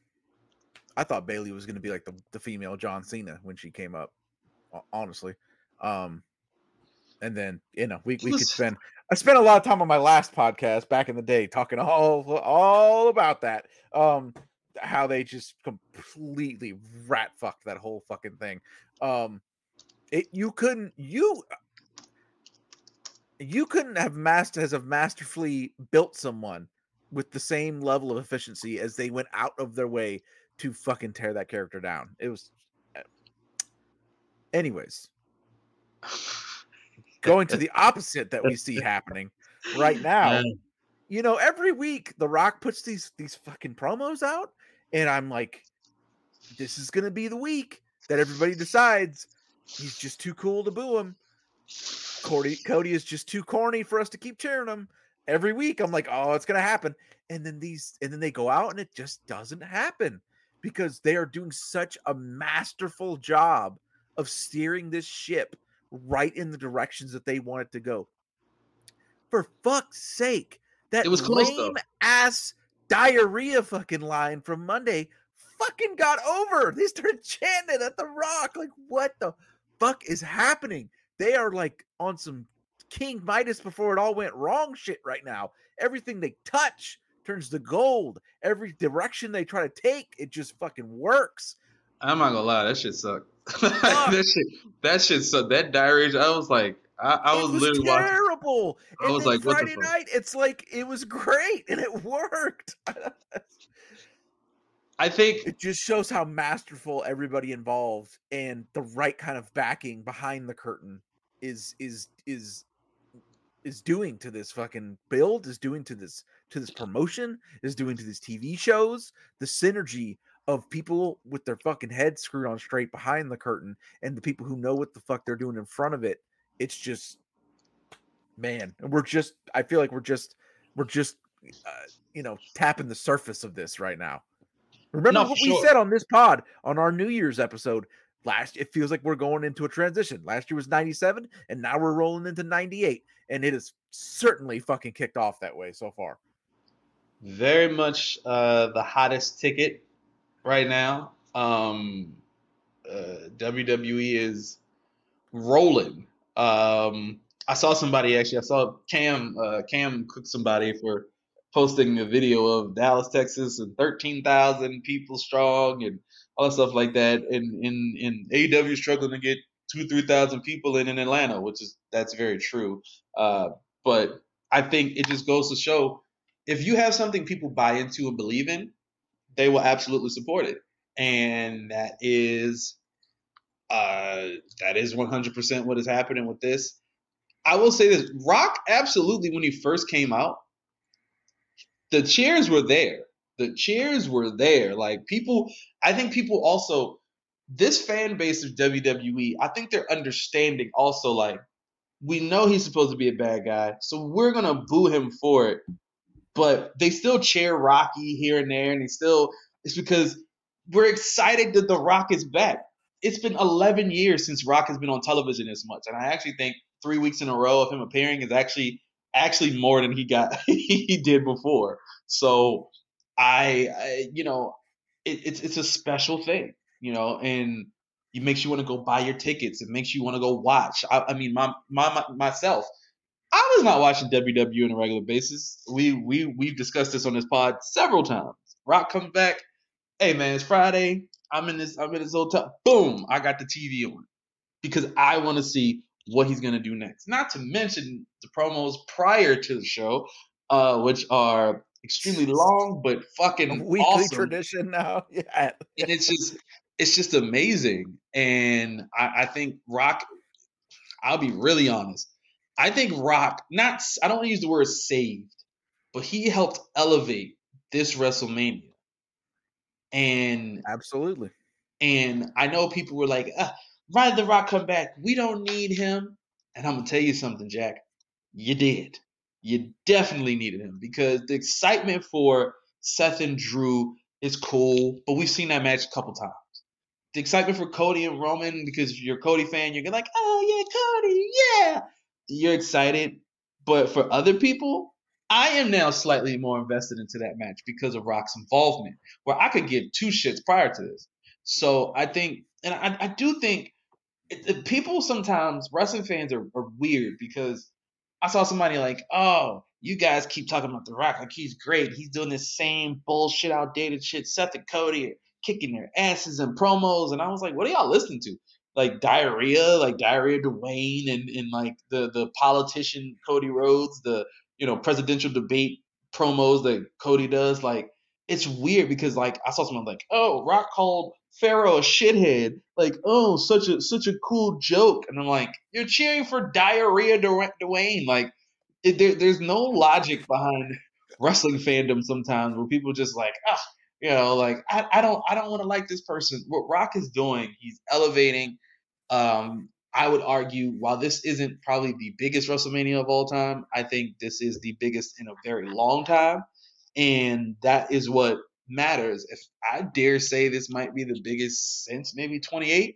S1: I thought Bayley was going to be like the, the female John Cena when she came up. ho- Honestly, um, and then you know we we could spend. I spent a lot of time on my last podcast back in the day talking all all about that. Um, how they just completely rat fucked that whole fucking thing. Um, it you couldn't you you couldn't have master has have masterfully built someone with the same level of efficiency as they went out of their way to fucking tear that character down. It was, anyways, going to the opposite that we see happening right now. You know, every week The Rock puts these these fucking promos out, and I'm like, this is gonna be the week that everybody decides he's just too cool to boo him. Cody Cody is just too corny for us to keep cheering him. Every week I'm like, oh, it's gonna happen. And then these and then they go out and it just doesn't happen because they are doing such a masterful job of steering this ship right in the directions that they want it to go. For fuck's sake, that
S2: It was close,
S1: lame
S2: though.
S1: ass diarrhea fucking line from Monday fucking got over. They started chanting at The Rock. Like, what the fuck is happening? They are like on some King Midas before it all went wrong shit right now. Everything they touch turns to gold. Every direction they try to take, it just fucking works.
S2: I'm not gonna lie, that shit sucked. that shit, that shit sucked. That diarrhea, I was like, I, I was,
S1: it was
S2: literally
S1: terrible.
S2: watching. I
S1: And
S2: was
S1: then
S2: like, what the
S1: Friday
S2: fuck?
S1: night, it's like it was great and it worked.
S2: I think
S1: It just shows how masterful everybody involved and the right kind of backing behind the curtain is is is is doing to this fucking build, is doing to this to this promotion, is doing to these T V shows. The synergy of people with their fucking heads screwed on straight behind the curtain and the people who know what the fuck they're doing in front of it. It's just, man, and we're just, I feel like we're just, we're just, uh, you know, tapping the surface of this right now. Remember
S2: No,
S1: what
S2: for
S1: we
S2: sure.
S1: said on this pod on our New Year's episode last? It feels like we're going into a transition. Last year was ninety-seven, and now we're rolling into ninety-eight, and it is certainly fucking kicked off that way so far.
S2: very much uh, the hottest ticket right now. Um, uh, W W E is rolling. Um, I saw somebody actually. I saw Cam. Uh, Cam cooked somebody for posting a video of Dallas, Texas, and thirteen thousand people strong, and all that stuff like that. And in in A E W struggling to get two, three thousand people in in Atlanta, which is that's very true. Uh, but I think it just goes to show if you have something people buy into and believe in, they will absolutely support it, and that is uh, that is one hundred percent what is happening with this. I will say this: Rock absolutely, when he first came out, the cheers were there. The cheers were there. Like people, I think people also this fan base of W W E. I think they're understanding also. Like we know he's supposed to be a bad guy, so we're gonna boo him for it. But they still cheer Rocky here and there, and they still it's because we're excited that The Rock is back. It's been eleven years since Rock has been on television this much, and I actually think three weeks in a row of him appearing is actually actually more than he got he did before. So I, I you know, it, it's it's a special thing, you know, and it makes you want to go buy your tickets. It makes you want to go watch. I, I mean, my, my my myself. I was not watching W W E on a regular basis. We we we've discussed this on this pod several times. Rock comes back. Hey man, it's Friday. I'm in this. I'm in this hotel. Boom! I got the T V on because I want to see what he's gonna do next. Not to mention the promos prior to the show, uh, which are extremely long but fucking
S1: Weekly
S2: awesome.
S1: tradition now. Yeah,
S2: and it's just it's just amazing. And I, I think Rock. I'll be really honest. I think Rock, not I don't want to use the word saved, but he helped elevate this WrestleMania. And
S1: absolutely.
S2: And I know people were like, uh, "Why did The Rock come back? We don't need him." And I'm gonna tell you something, Jack. You did. You definitely needed him because the excitement for Seth and Drew is cool, but we've seen that match a couple times. The excitement for Cody and Roman because you're a Cody fan, you're like, "Oh yeah, Cody, yeah." You're excited, but for other people, I am now slightly more invested into that match because of Rock's involvement, where I could give two shits prior to this. So I think, and I, I do think, it, it, people sometimes, wrestling fans are, are weird because I saw somebody like, "Oh, you guys keep talking about The Rock like he's great. He's doing this same bullshit, outdated shit. Seth and Cody are kicking their asses in promos," and I was like, "What are y'all listening to? Like diarrhea, like diarrhea Dwayne, and and like the the politician Cody Rhodes, the you know presidential debate promos that Cody does. Like it's weird because like I saw someone like, oh, Rock called Pharaoh a shithead, like oh such a such a cool joke, and I'm like, you're cheering for diarrhea Dwayne, like it, there, there's no logic behind wrestling fandom sometimes where people just like ah. You know, like I, I don't I don't want to like this person. What Rock is doing, he's elevating. Um, I would argue while this isn't probably the biggest WrestleMania of all time, I think this is the biggest in a very long time, and that is what matters. If I dare say this might be the biggest since maybe twenty-eight.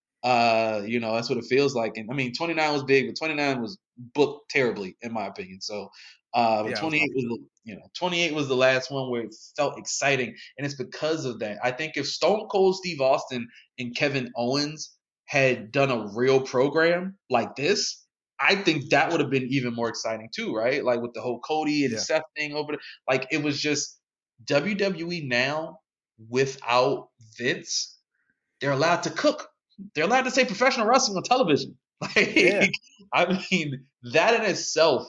S2: Uh, you know, that's what it feels like. And I mean, twenty-nine was big, but twenty-nine was booked terribly, in my opinion. So, uh, but
S1: Yeah,
S2: twenty-eight was, the, you know, twenty-eight was the last one where it felt exciting, and it's because of that. I think if Stone Cold Steve Austin and Kevin Owens had done a real program like this, I think that would have been even more exciting too, right? Like with the whole Cody and
S1: Yeah.
S2: Seth thing over, the, like it was just W W E now without Vince, they're allowed to cook. They're allowed to say professional wrestling on television. Like,
S1: Yeah.
S2: I mean, that in itself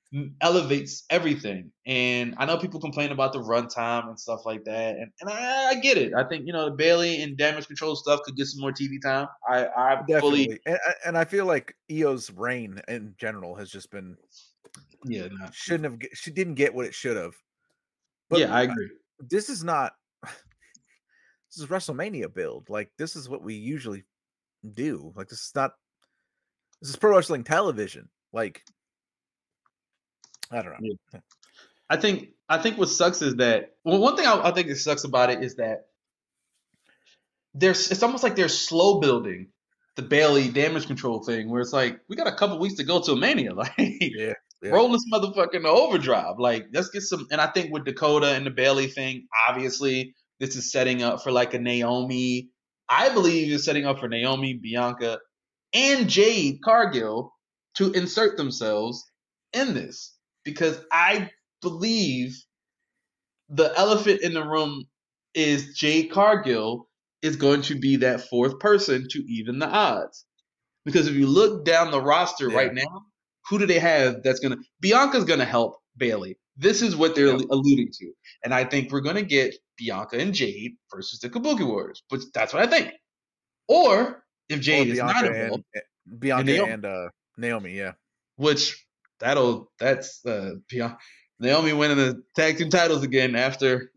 S2: elevates everything. And I know people complain about the runtime and stuff like that, and, and I, I get it. I think you know the Bailey and Damage Control stuff could get some more T V time. I, I
S1: Definitely,
S2: fully,
S1: and, and I feel like Io's reign in general has just been
S2: yeah, not,
S1: shouldn't have. get- She didn't get what it should have. But
S2: yeah, I agree.
S1: This is not. This is WrestleMania build. Like this is what we usually do. Like this is not. This is pro wrestling television. Like I don't know.
S2: Yeah. I think I think what sucks is that well, one thing I, I think that sucks about it is that there's it's almost like they're slow building the Bailey Damage Control thing, where it's like we got a couple weeks to go to a Mania, like
S1: Yeah, yeah.
S2: roll this motherfucker into overdrive, like let's get some. And I think with Dakota and the Bailey thing, obviously this is setting up for like a Naomi. I believe it's setting up for Naomi, Bianca, and Jade Cargill to insert themselves in this because I believe the elephant in the room is Jade Cargill is going to be that fourth person to even the odds. Because if you look down the roster
S1: Yeah.
S2: right now, who do they have that's going to – Bianca's going to help Bailey. This is what they're
S1: Yep.
S2: alluding to. And I think we're going to get Bianca and Jade versus the Kabuki Warriors. But that's what I think. Or if Jade
S1: Or
S2: is
S1: Bianca
S2: not involved
S1: and Bianca
S2: Naomi.
S1: and uh, Naomi, yeah.
S2: which that'll that's uh, Naomi winning the tag team titles again after.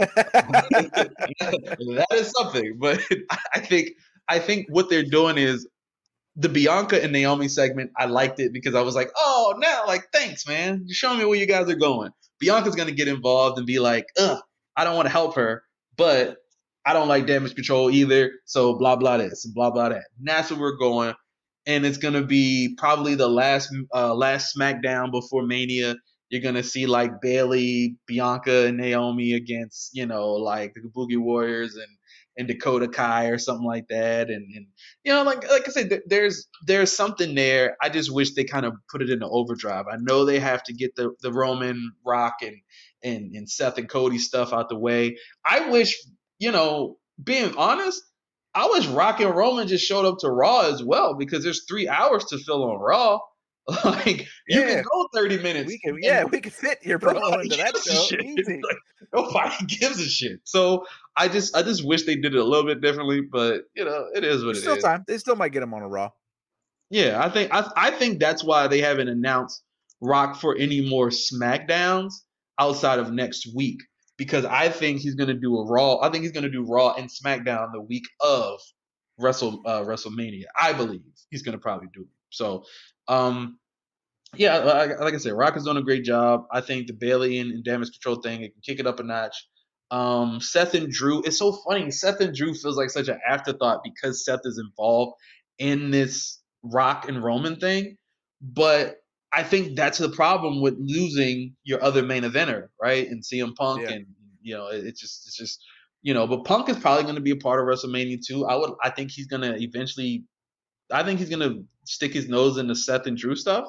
S2: That is something, but I think I think what they're doing is the Bianca and Naomi segment. I liked it because I was like, oh, now like thanks, man, you're showing me where you guys are going. Bianca's gonna get involved and be like, ugh, I don't want to help her, but I don't like Damage Control either, so blah blah this and blah blah that. And that's where we're going, and it's gonna be probably the last uh, last SmackDown before Mania. You're gonna see like Bayley, Bianca, and Naomi against, you know, like the Kabuki Warriors and and Dakota Kai or something like that, and and you know, like like I said, there's there's something there. I just wish they kind of put it into overdrive. I know they have to get the the Roman, Rock, and and and Seth and Cody stuff out the way. I wish, you know, being honest, I wish Rock and Roman just showed up to Raw as well, because there's three hours to fill on Raw. Like you
S1: Yeah.
S2: can go thirty minutes.
S1: We can, yeah, we can fit your promo
S2: Nobody
S1: into that
S2: gives a
S1: show
S2: shit.
S1: easy.
S2: Like, nobody gives a shit. So I just I just wish they did it a little bit differently, but you know, it is what
S1: There's
S2: it
S1: still
S2: is.
S1: time. They still might get him on a Raw.
S2: Yeah, I think I I think that's why they haven't announced Rock for any more SmackDowns outside of next week, because I think he's gonna do a Raw. I think he's gonna do Raw and SmackDown the week of Wrestle uh, WrestleMania. I believe he's gonna probably do it. So, um, yeah, like, like I said, Rock has done a great job. I think the Bayley and, and Damage Control thing, it can kick it up a notch. Um, Seth and Drew, it's so funny. Seth and Drew feels like such an afterthought because Seth is involved in this Rock and Roman thing. But I think that's the problem with losing your other main eventer, right? And C M Punk,
S1: Yeah.
S2: and you know, it, it's just it's just you know. But Punk is probably going to be a part of WrestleMania too. I would, I think he's going to eventually. I think he's going to stick his nose into Seth and Drew stuff.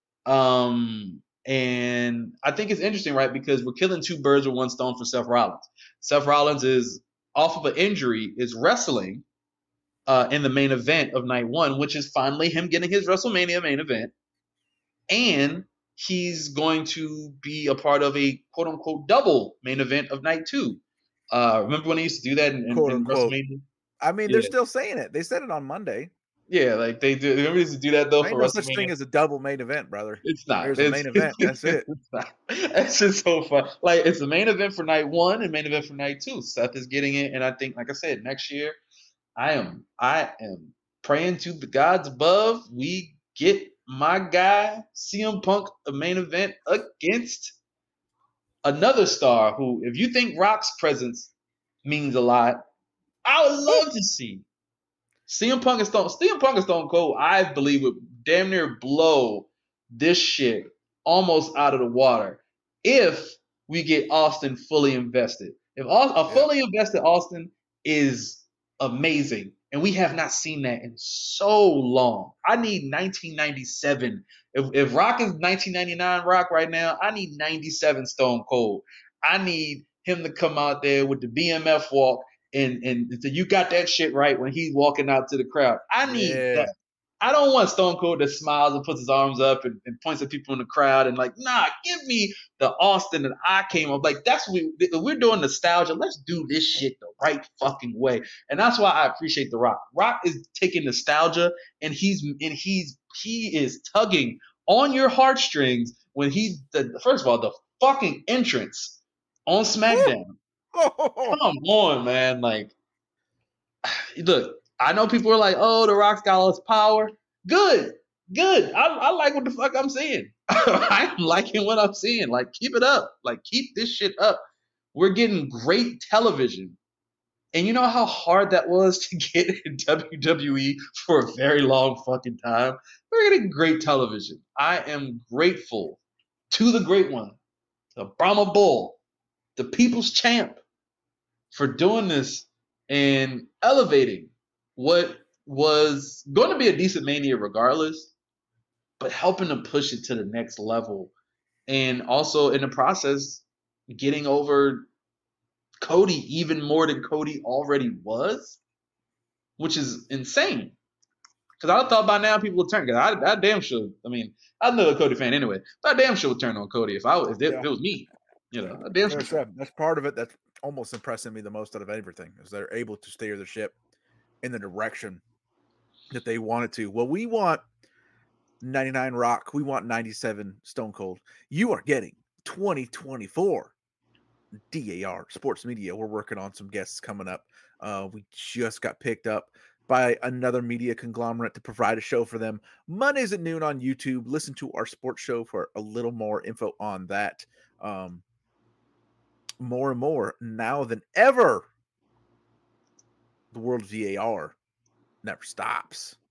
S2: Um, and I think it's interesting, right? Because we're killing two birds with one stone for Seth Rollins. Seth Rollins is off of an injury, is wrestling uh, in the main event of night one, which is finally him getting his WrestleMania main event. And he's going to be a part of a quote unquote double main event of night two. Uh, remember when he used to do that in, in,
S1: Quote
S2: in
S1: unquote.
S2: WrestleMania?
S1: I mean,
S2: Yeah.
S1: they're still saying it. They said it on Monday.
S2: Yeah, like they do. Remember, used to do that though
S1: Ain't
S2: for
S1: no
S2: WrestleMania.
S1: such thing as a double main event, brother.
S2: It's not.
S1: There's
S2: it's,
S1: a main event. That's it.
S2: It's not. It's just so fun. Like it's the main event for night one and main event for night two. Seth is getting it, and I think, like I said, next year, I am, I am praying to the gods above. We get my guy C M Punk a main event against another star who, if you think Rock's presence means a lot, I would love to see. C M Punk and Stone C M Punk and Stone Cold, I believe, would damn near blow this shit almost out of the water if we get Austin fully invested. If Austin, a fully invested Austin is amazing, and we have not seen that in so long. I need nineteen ninety-seven. If, if Rock is nineteen ninety-nine Rock right now, I need ninety-seven Stone Cold. I need him to come out there with the B M F walk. And and so you got that shit right when he's walking out to the crowd. I need
S1: Yeah.
S2: that. I don't want Stone Cold that smiles and puts his arms up and, and points at people in the crowd and like, nah, give me the Austin that I came up. Like that's what we, we're doing nostalgia. Let's do this shit the right fucking way. And that's why I appreciate The Rock. Rock is taking nostalgia and he's and he's he is tugging on your heartstrings when he's the first of all the fucking entrance on SmackDown. Come on, man. Like, look, I know people are like, oh, The Rock's got all this power. Good. Good. I, I like what the fuck I'm seeing. I'm liking what I'm seeing. Like, keep it up. Like, keep this shit up. We're getting great television. And you know how hard that was to get in W W E for a very long fucking time? We're getting great television. I am grateful to the great one, the Brahma Bull, the people's champ, for doing this and elevating what was going to be a decent Mania regardless, but helping to push it to the next level. And also in the process, getting over Cody even more than Cody already was, which is insane. Because I thought by now people would turn. Because I, I damn sure, I mean, I'm not a Cody fan anyway, but I damn sure would turn on Cody if I if, it,
S1: Yeah.
S2: if it was me. You know, I damn sure.
S1: That's part of it. That's almost impressing me the most out of everything is they're able to steer the ship in the direction that they want it to. Well, we want ninety-nine Rock. We want ninety-seven Stone Cold. You are getting twenty twenty-four D A R Sports Media. We're working on some guests coming up. Uh, we just got picked up by another media conglomerate to provide a show for them Mondays at noon on YouTube. Listen to our sports show for a little more info on that. Um, more and more now than ever, the world of V A R never stops.